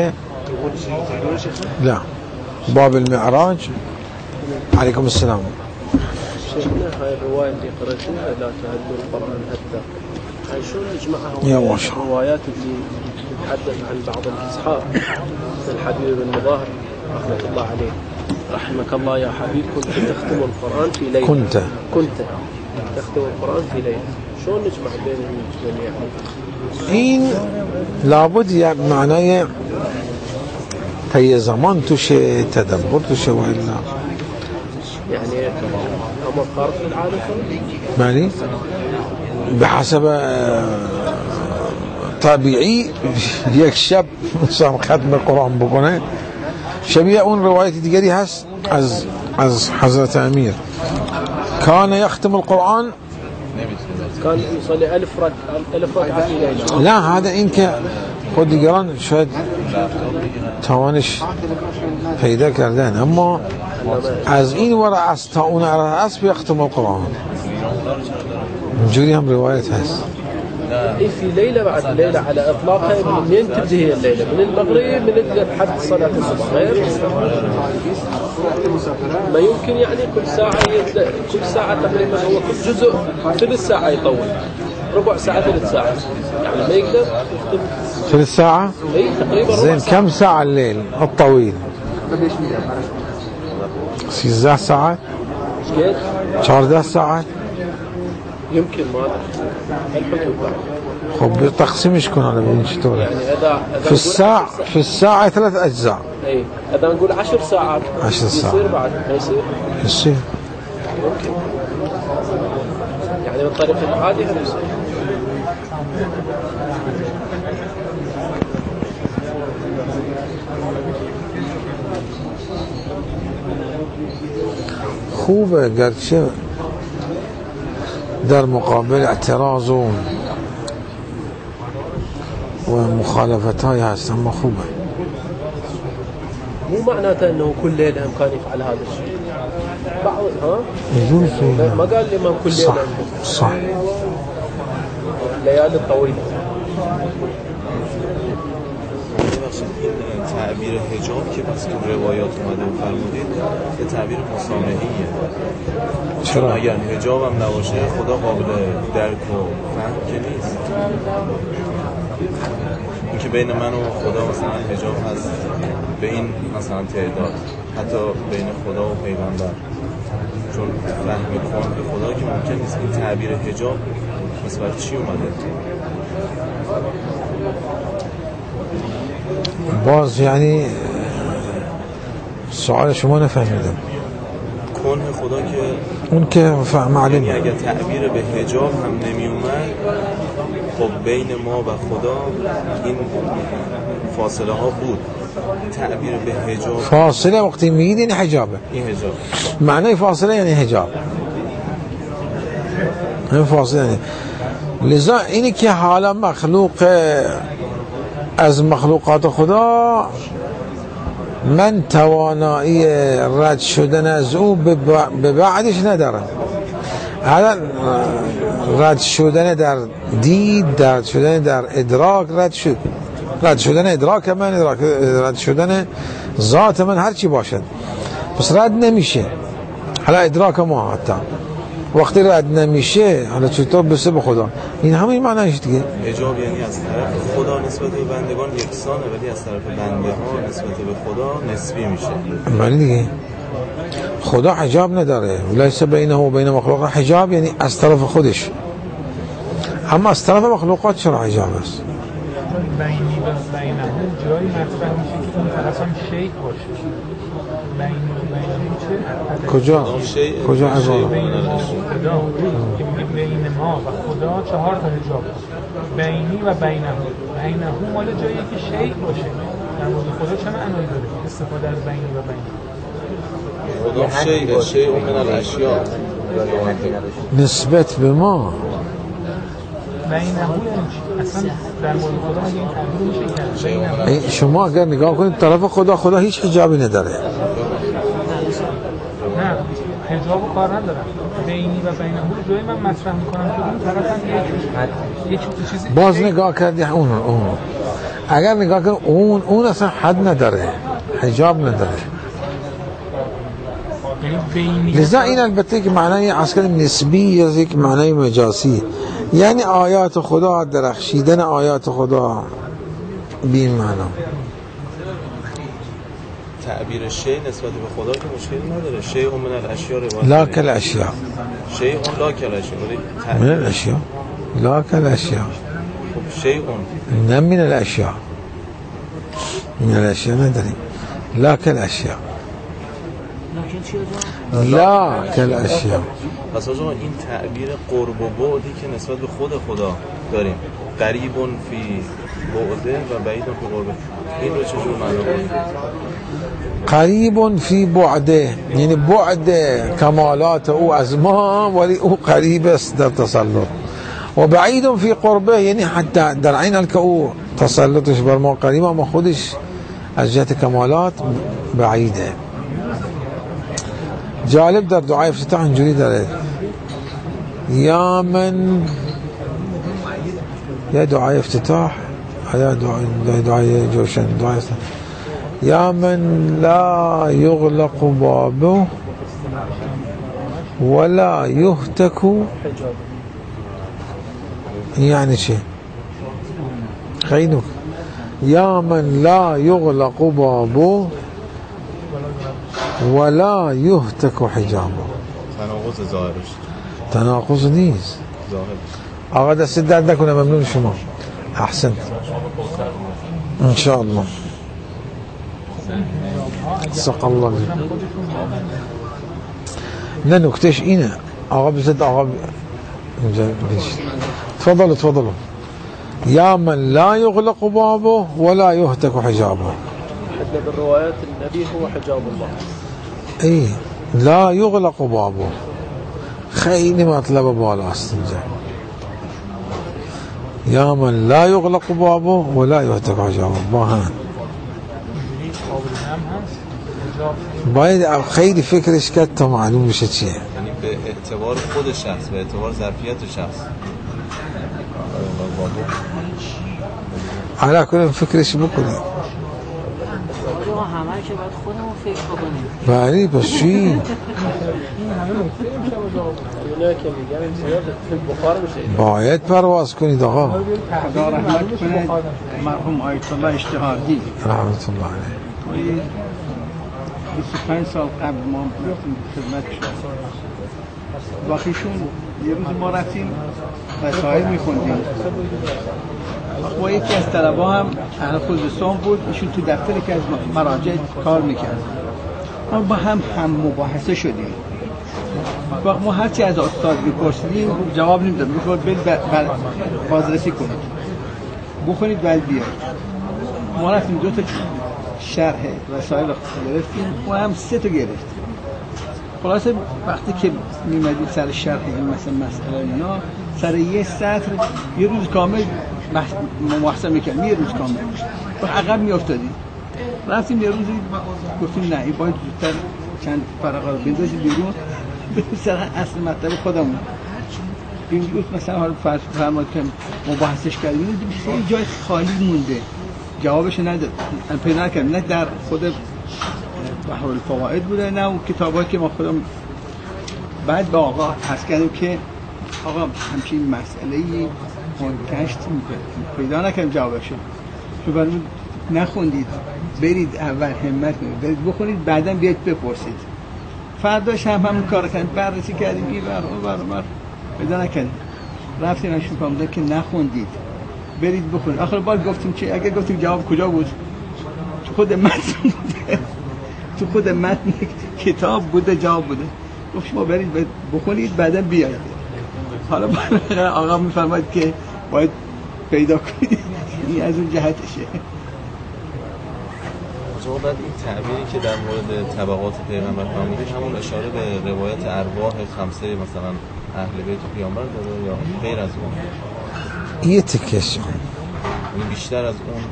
لا باب المعراج. عليكم السلام. شيخنا هاي الرواية اللي قرأتها لا تهدوا القرآن حتى هاي شو نجمعها يا ما شاء الله. الروايات اللي تتحدث عن بعض الأصحاب الحبيب بن مظاهر رحمة الله عليه رحمك الله يا حبيب كنت تختم القرآن في ليلة كنت تختم القرآن في ليلة. شو نجمع بين الجميع؟ این لابد یک معنای طی زمان توشه تدبر توشه و الا يعني أمر خارق العادة معنی بحسب طبیعی یک شب انسان ختم قرآن بکنه. شبیه اون روایت دیگری هست از حضرت امیر کان یختم القرآن كان يصلي 1000 ركعة في ليلة. لا هذا این که خود دیگران شاید توانش پیدا کردن، اما از این ورا از تا اون از یختم القرآن اینجوری هم روایت هست. في ليلة بعد ليلة على إطلاقها منين تبدأ الليلة؟ من المغرب من لحد صلاة الصبح غير ما يمكن يعني كل ساعة تقريبا هو كل جزء ثلث ساعة يطول ربع ساعة ثلث ساعة يعني ما يقدر يختم ثلث ساعة. أي تقريبا زين كم ساعة الليل الطويل؟ 13 ساعات 14 ساعات يمكن ما خب تقسيمش كون على بين شطور يعني في الساعة 3 أجزاء. اي اذا نقول 10 ساعات 10 ساعات يصير بعد ما يصير ممكن يعني بالطريقة العادية يصير. خوبه گرچه در مقابل اعتراض و مخالفت های هست، اما خوبه. مو معناته انه كل ليله امكان يفعل هذا الشيء. بعض يقول في ما قال الامام كل ليله. صح الليالي الطويله. تعبیر حجاب که بس تو روایات اومده و فرمودید یه تعبیر مسامحیه. چون اگر حجاب هم نباشه خدا قابل درک و فهم که نیست. این که بین من و خدا مثلا حجاب هست به این مثلا تعداد، حتی بین خدا و پیغمبر، چون فهم کن به خدا که ممکن نیست. این تعبیر حجاب نسبت چی اومده؟ باز یعنی سوال شما نفهمیدم. کنه خدا که اون که معلومه، یعنی اگر تعبیر به حجاب هم نمی اومد خب بین ما و خدا این فاصله ها بود. تعبیر به حجاب، فاصله وقتی میگید این حجابه، این حجاب معنی فاصله یعنی حجاب، این فاصله یعنی. لذا اینی که حالا مخلوق از مخلوقات خدا من توانایی رد شدن از او به بعدش ندارم. حالا رد شدن در دید، رد شدن در ادراک، رد شدن ادراک من، رد شدن ذات من، هر چی باشد پس رد نمیشه. حالا ادراک ما حتی وقتی رد نمیشه، حالا چطور بسه به خدا؟ این همین معنیش دیگه. حجاب یعنی از طرف خدا نسبت به بندگان یکسانه، ولی از طرف بنده ها نسبت به خدا نسبی میشه. ولی دیگه خدا حجاب نداره، لیس بینه و بین مخلوقات حجاب، یعنی از طرف خودش. اما از طرف مخلوقات چرا حجاب است؟ بینی و بینه جایی مطرح میشه که اون طرف هم شیء باشه. بینی و بینه چه؟ کجا؟ کجا عبارت؟ بین ما و خدا 4 تا حجاب هست. بینی و بینه مال جایی که شیء باشه. در مورد خدا چه معنی داره استفاده از بینی و بینه؟ خدا شیء من الاشیاء نسبت به ما بینه یعنی اصلا در مورد خدا این تعبیر میشه کرد. شما اگر نگاه کنید طرف خدا هیچ حجابی نداره. نه حجاب کار ندارم. بینی و بینه جایی من مطرح میکنم که اون طرف هم یک چیزی باز نگاه کردی اون اگر نگاه کنید اون اصلا حد نداره، حجاب نداره. لذا این البته که معنی اصلا نسبی یا یک معنی مجازی، یعنی آیات خدا، درخشیدن آیات خدا بین معنا. تعبیر شیء نسبت به خدا که مشکلی نداره. شیء من الاشیاء لا کل اشیاء، شیء لا کل اشیاء، من الاشیاء لا کل اشیاء، خب شیء نه من الاشیاء، من الاشیاء نداریم، لا کل اشیاء، لا کل اشیاء. پس آقا این تعبیر قرب و بعدی که نسبت به خود خدا داریم، قریب فی بعده و بعید فی قربه، این رو چجور معنا کنیم؟ قریب فی بعده یعنی بعد کمالات او از ما، ولی او قریب است در تسلط. و بعید فی قربه یعنی حتی در عین حال که او تسلطش بر ما قریب، اما خودش از جهت کمالات بعیده. جالب در دعای افتتاح اینجوری داره، یا من، یا دعای افتتاح یا دعای جوشن، دعای افتتاح، یا من لا یغلق بابه ولا یهتک. یعنی چه؟ خیلی یا من لا یغلق بابه ولا یهتک حجابه. تناقض ظاهرش، تناقض نیست. ظاهر آقا دست درد نکنه، ممنون شما، احسن ان شاء الله. سق الله. نه نکتهش اینه آقا، بزد آقا تفضلوا. یا من لا یغلق بابه ولا یهتک حجابه. حتى بالروايات النبي هو حجاب الله. ای لا یغلق بابه خیلی مطلب بالاست اینجا. یا من لا یغلق بابه ولا یهتک حجابه، با هم باید خیلی فکرش کرد تا معلوم بشه چیه. یعنی به اعتبار خود شخص، به اعتبار ظرفیت شخص. حالا کنیم فکرش بکنیم. همه که باید خودمون فکر بکنیم. بله پس چی؟ باید پرواز کنید آقا. خدا رحمت کنه مرحوم آیت الله اشتهادی رحمت الله علیه. 25 سال قبل ما رفتیم خدمتشون، باقیشون یه روز ما رفتیم رسائل میخوندیم، با یکی از طلبا هم اهل خوزستان بود، ایشون تو دفتر که از مراجع کار میکرد، ما با هم مباحثه شدیم. وقت ما هرچی از استاد میپرسیدیم جواب نمیداد، میگفت برید بازرسی کنید بخونید بعد بیاید. ما رفتیم 2 تا شرح رسائل گرفتیم و هم 3 تا گرفتیم. خلاصه وقتی که میمدیم سر شرح این مسئله اینا سر یه سطر یه روز کامل محسن میکنیم، یه روز کامل و عقب میافتادیم. رفتیم یه روزی گفتیم نه این باید زودتر چند فرقه رو بندازیم بیرون بریم سر اصل مطلب خودمون. امروز مثلا حالا فرماد که مباحثش کردیم دیدیم جای خالی مونده جوابش نداد، پیدا نکردیم، نه در خود بحر الفوائد بوده نه اون کتابایی که ما خودم بعد به آقا حس کردیم که آقا همچین مسئله‌ای گشت پیدا نکردیم جوابش رو برای نخوندید، برید اول همت کنید برید بخونید بعداً بیاید بپرسید. فرداش هم همون کار کردیم، بررسی کردیم این بر پیدا نکردیم، رفتیم اشون فهمیدن که نخوندید برید بخونید. آخر بار گفتیم که اگه گفتیم جواب کجا بود تو خود متن بوده، تو خود متن کتاب بوده جواب بوده. گفت شما برید بخونید بعداً بیاید. حالا آقا میفرماید که باید پیدا کنید، این از اون جهتشه. شما بعد این تعبیری که در مورد طبقات پیغمبر فرمودید همون اشاره به روایت ارواح 5 مثلا اهل بیت پیامبر داره یا غیر از اون؟ یه تکش این بیشتر از اون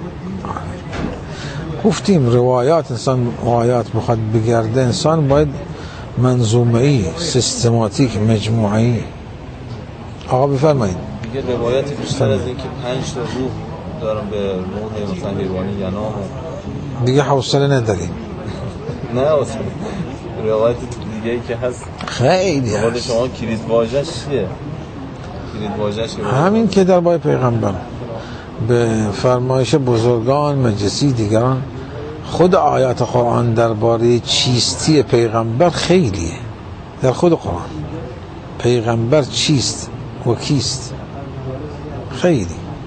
گفتیم روایات انسان آیات بخواد بگرده انسان باید منظومه‌ای سیستماتیک مجموعه‌ای. آقا بفرمایید. میگه روایت بیشتر از این که 5 تا روح دارن به روح مثلا حیوانی یا نام دیگه حوصله نداریم. نه اصلا روایت دیگه ای که هست خیلی هست. قول شما کلید واژه‌اش چیه؟ کلید واژه‌اش همین که در باب پیغمبر به فرمایش بزرگان مجلسی دیگران خود آیات قرآن درباره چیستی پیغمبر خیلیه. در خود قرآن پیغمبر چیست و کیست خیلی.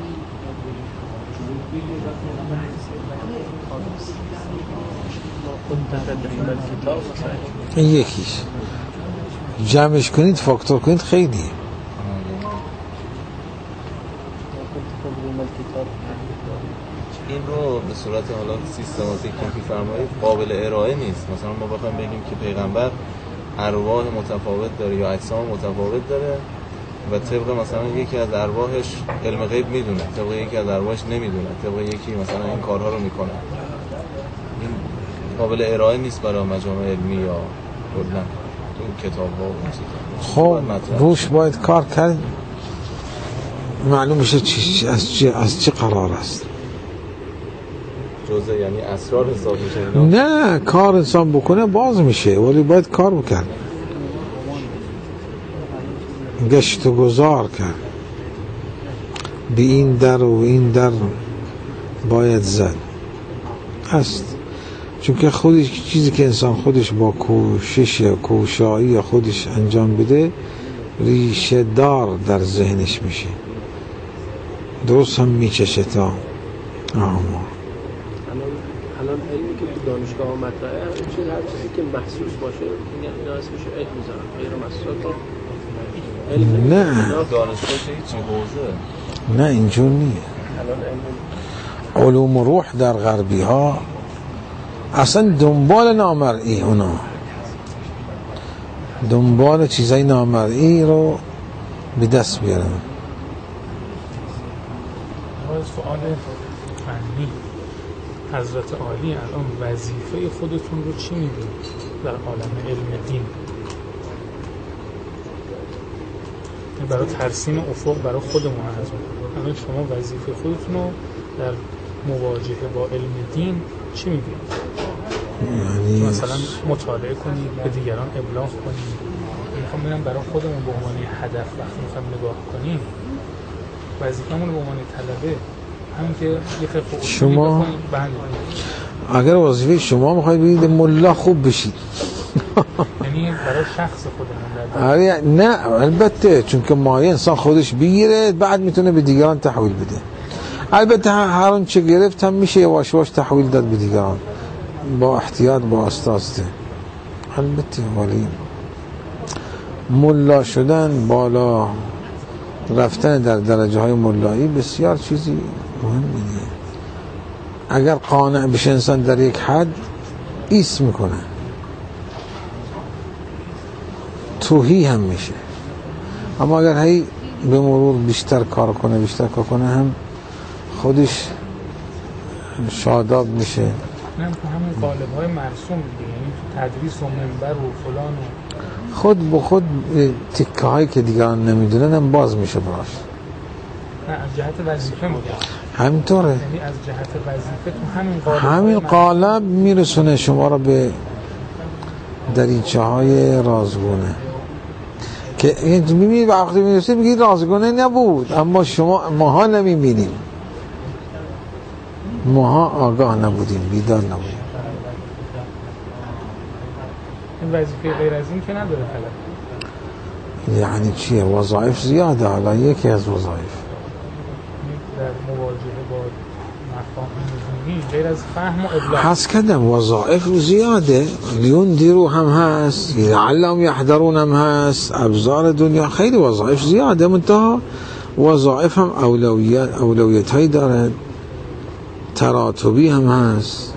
این یکیش جمعش کنید فاکتور کنید خیلی. این رو به صورت حالا سیستماتیک که می‌فرمایید قابل ارائه نیست. مثلا ما بخوایم بگیم که پیغمبر ارواح متفاوت داره یا اجسام متفاوت داره و طبق مثلا یکی از ارواحش علم غیب میدونه، طبق یکی از ارواحش نمیدونه، طبق یکی مثلا این کارها رو میکنه، این قابل ارائه نیست برای مجامع علمی یا کلا تو کتاب‌ها و خب روش باید کار کرد معلوم میشه از چه قرار است. جزء یعنی اسرار حساب میشه. نه کار انسان بکنه باز میشه ولی باید کار بکن، گشت و گذار کرد، به این در و این در باید زد است. چون که خودش چیزی که انسان خودش با کوشش یا کوشایی خودش انجام بده ریشه دار در ذهنش میشه، درست هم میچشه تا الان علمی که تو دانشگاه مطرحه هر چیزی که محسوس باشه اینا اسمش علم میذارن، غیر محسوسات علم نه دانشگاه هیچ حوزه نه اینجور نیست. علوم روح در غربی ها اصلا دنبال نامرئی، اونا دنبال چیزای نامرئی رو به دست بیارن. سوال فنی حضرت عالی الان وظیفه خودتون رو چی می‌دونید در عالم علم دین برای ترسیم افق برای خودمون الان شما وظیفه خودتون رو در مواجهه با علم دین چی می‌دونید؟ یعنی مثلا مطالعه کنید، به دیگران ابلاغ کنید. میخوام ببینم برای خودمون به عنوان هدف وقتی میخوام نگاه کنیم وظیفه‌مون به عنوان طلبه همین که یه فقه شما اگر وظیفه شما میخواید بگید ملا خوب بشید یعنی برای شخص خودمون نه البته چون که مایه انسان خودش بگیره بعد میتونه به دیگران تحویل بده. البته هر اون چه گرفت هم میشه یواش یواش تحویل داد به دیگران با احتیاط با استاسته. البته ولی ملا شدن، بالا رفتن در درجه های ملایی بسیار چیزی مهمیه. اگر قانع بشه انسان در یک حد ایست میکنه، توهی هم میشه. اما اگر هی به مرور بیشتر کار کنه هم خودش شاداب میشه. نه همین قالب های مرسوم دیگه، یعنی تو تدریس و منبر و فلان و خود به خود تکه هایی که دیگران نمیدونن هم باز میشه براش. نه از جهت وظیفه میگم همینطوره، یعنی از جهت وظیفه تو همین قالب میرسونه شما را به دریچه های رازگونه که میبینید وقتی میرسید میگید رازگونه نبود، اما ماها نمیبینیم، ماها آگاه نبودیم، بیدار نبودیم. این وظیفه غیر از این که نداره طلب. یعنی چیه؟ وظایف زیاده. حالا یکی از وظایف در مواجهه با مفاهیم غیر از فهم و ابلاغ هست کدم وظایف زیاده. لیندیرو هم هست، لعلهم یحذرون هم هست، ابزار دنیا خیلی وظایف زیاده. منتها وظایف هم اولویت هایی داره، تراتبی هم هست،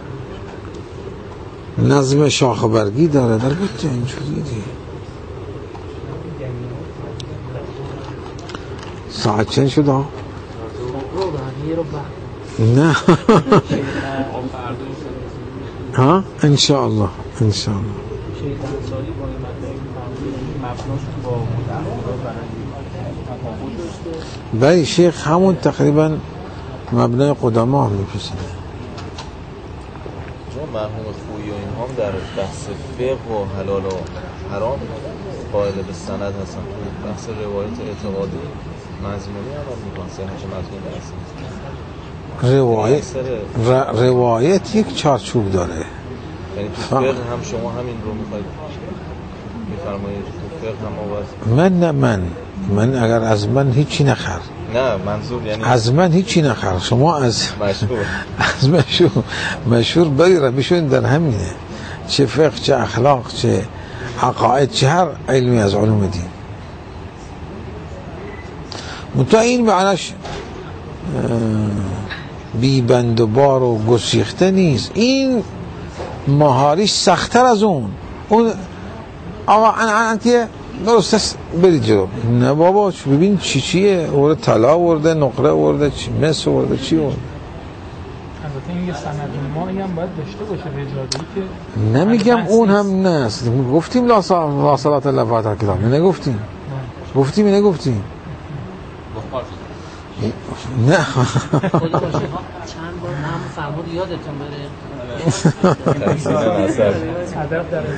نظم شاخ و برگی داره. در بطه اینجوری دی. ساعت چند شده؟ نه ها انشاءالله بله شیخ همون تقریبا مبنای قدما هم میپسنه. مرحوم خویی و این هم در بحث فقه و حلال و حرام قائل به سند هستن. تو بحث روایت اعتقادی مضمونی هم میکنن، صحیح مضمونی هستن. روایت یک چارچوب داره. یعنی تو فقه هم شما همین رو میخواید میفرمایید؟ تو فقه هم آواز من اگر از من هیچی نخر. نه منظور یعنی از من هیچی نخر، شما از مشهور بری رویشون در همینه، چه فقه، چه اخلاق، چه عقاید، چه هر علمی از علوم دین. منتها این معناش بی بند و بار و گسیخته نیست. این مهاریش سخت‌تر از اون آقا انتیه درست است برید جلو. نه بابا ببین چیه ورده، طلا ورده، نقره ورده، مس ورده، چی ورده. البته این یه سند مایی هم باید داشته باشه رجالی که نمیگم اون هم نست. گفتیم لا صلات الا فاتحه کتاب نگفتیم؟ گفتیم نگفتیم؟ نه چند بار هم فرمود یادتون بره ادب در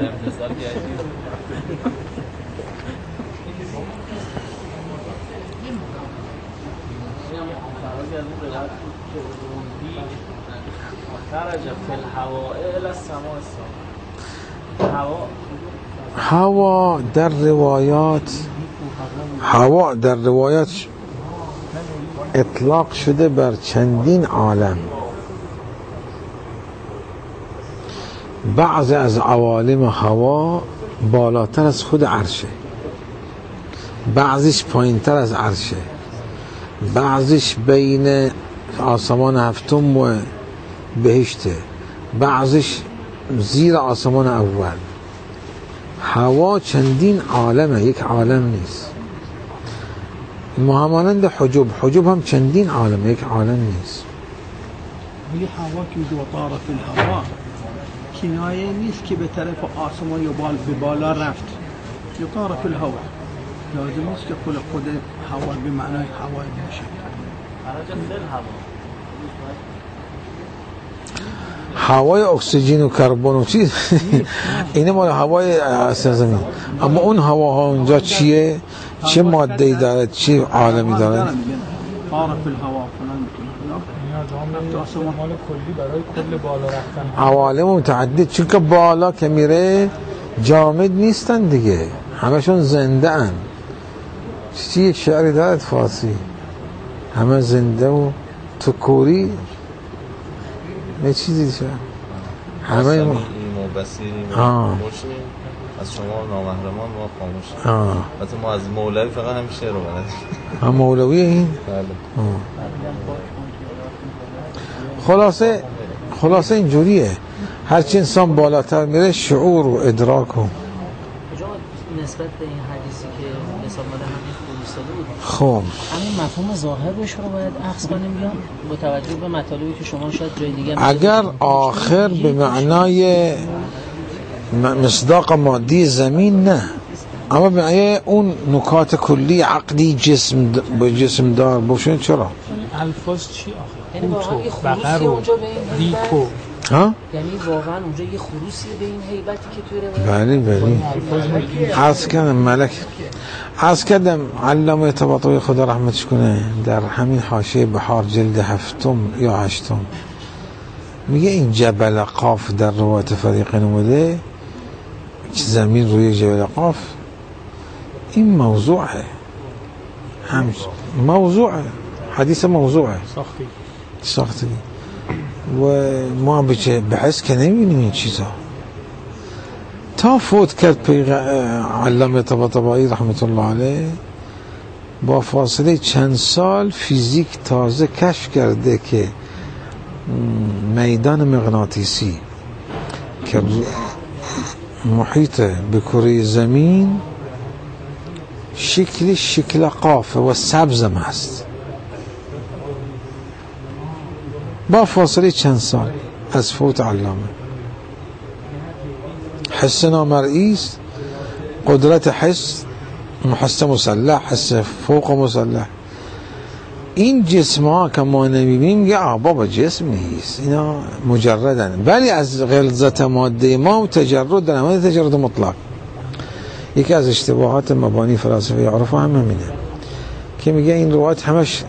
هوا در روایات اطلاق شده بر چندین عالم. بعض از عوالم هوا بالاتر از خود عرشه، بعضیش پایینتر از عرشه، بعضیش بین آسمان هفتم و بهشته، بعضیش زیر آسمان اول. هوا چندین عالمه، یک عالم نیست. همانند حجب هم چندین عالم، یک عالم نیست. یه هوا که دو طرف الهوا کنایه نیست که به طرف آسمان یا به بالا رفت. یه طرف الهوا لازم نیست که خود هوا به معنای هوای باشه. هوای اکسیژن و کربن و چیز اینه مال هوای اصل زمین. اما اون هواها اونجا چیه؟ چه ماده‌ای داره؟ چه عالمی داره؟ طرف الهوا فلان مال کلی برای کل بالا رفتن عوالم متعدد، چون که بالا که میره جامد نیستن دیگه، همشون زنده ان. چی یک شعری دارد فارسی، همه زنده و تو کوری نه چیزی دیشه همه از شما نامحرمان ما خاموش. البته ما از مولوی فقط همین شعر رو بلدیم. مولوی این؟ بله. خلاصه اینجوریه، هرچی انسان بالاتر میره شعور و ادراک و نسبت به این حدیثی که مثال ماده همین فرستاده بود، خب همین مفهوم ظاهرش رو باید اخذ کنیم یا با توجه به مطالبی که شما شاید جای دیگه اگر آخر به معنای مصداق مادی زمین نه، اما به معنای اون نکات کلی عقدی جسم دار باشن چرا؟ الفاظ چی آخر؟ یعنی واقعا یه خروسی اونجا به این دیکو ها؟ یعنی واقعا اونجا یه خروسی به این هیبتی که توی روایت بله عرض کردم علامه طباطبایی خدا رحمتش کنه در همین حاشیه بحار جلد 7 یا 8 میگه این جبل قاف در روایت فریقین اومده، زمین روی جبل قاف، این موضوعه، موضوعه، حدیث موضوعه ساختی و ما بحث که نمیبینیم این چیزا. تا فوت کرد علامه طباطبایی رحمت الله علیه، با فاصله چند سال فیزیک تازه کشف کرده که میدان مغناطیسی که محیط به کره زمین شکل قافه و سبزم هست، با فاصله چند سال از فوت علامه. حس نامرئی است، قدرت حس، حس مسلح، حس فوق مسلح. این جسم ها که ما نمیبینیم یا بابا جسم نیست، اینا مجردن، ولی از غلظت ماده ما و تجرد در عمل تجرد مطلق. یکی از اشتباهات مبانی فلسفه عرف هم همینه که میگه این روایت همش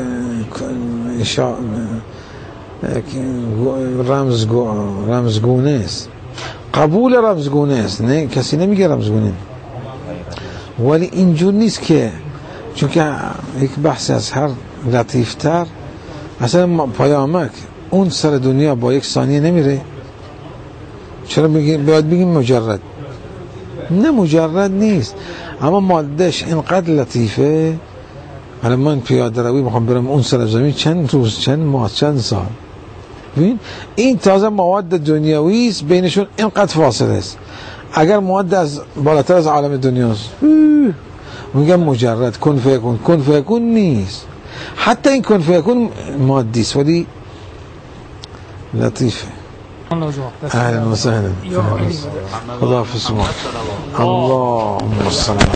رمزگونه است، قبول رمزگونه است، نه کسی نمیگه رمزگونه، ولی اینجور نیست که چون که یک بحث از هر لطیفتر اصلا پیامک اون سر دنیا با یک ثانیه نمیره. چرا باید بگیم مجرد؟ نه مجرد نیست، اما مادهش اینقدر لطیفه. حالا من پیاده روی میخوام برم اون سر زمین چند روز، چند ماه، چند سال، ببین این تازه مواد دنیوی است، بینشون اینقدر فاصله است. اگر مواد از بالاتر از عالم دنیاست میگم مجرد کن فیکون نیست. حتی این کن فیکون مادی است ولی لطیفه. اهلا و سهلا. خدا حافظ. اللهم صل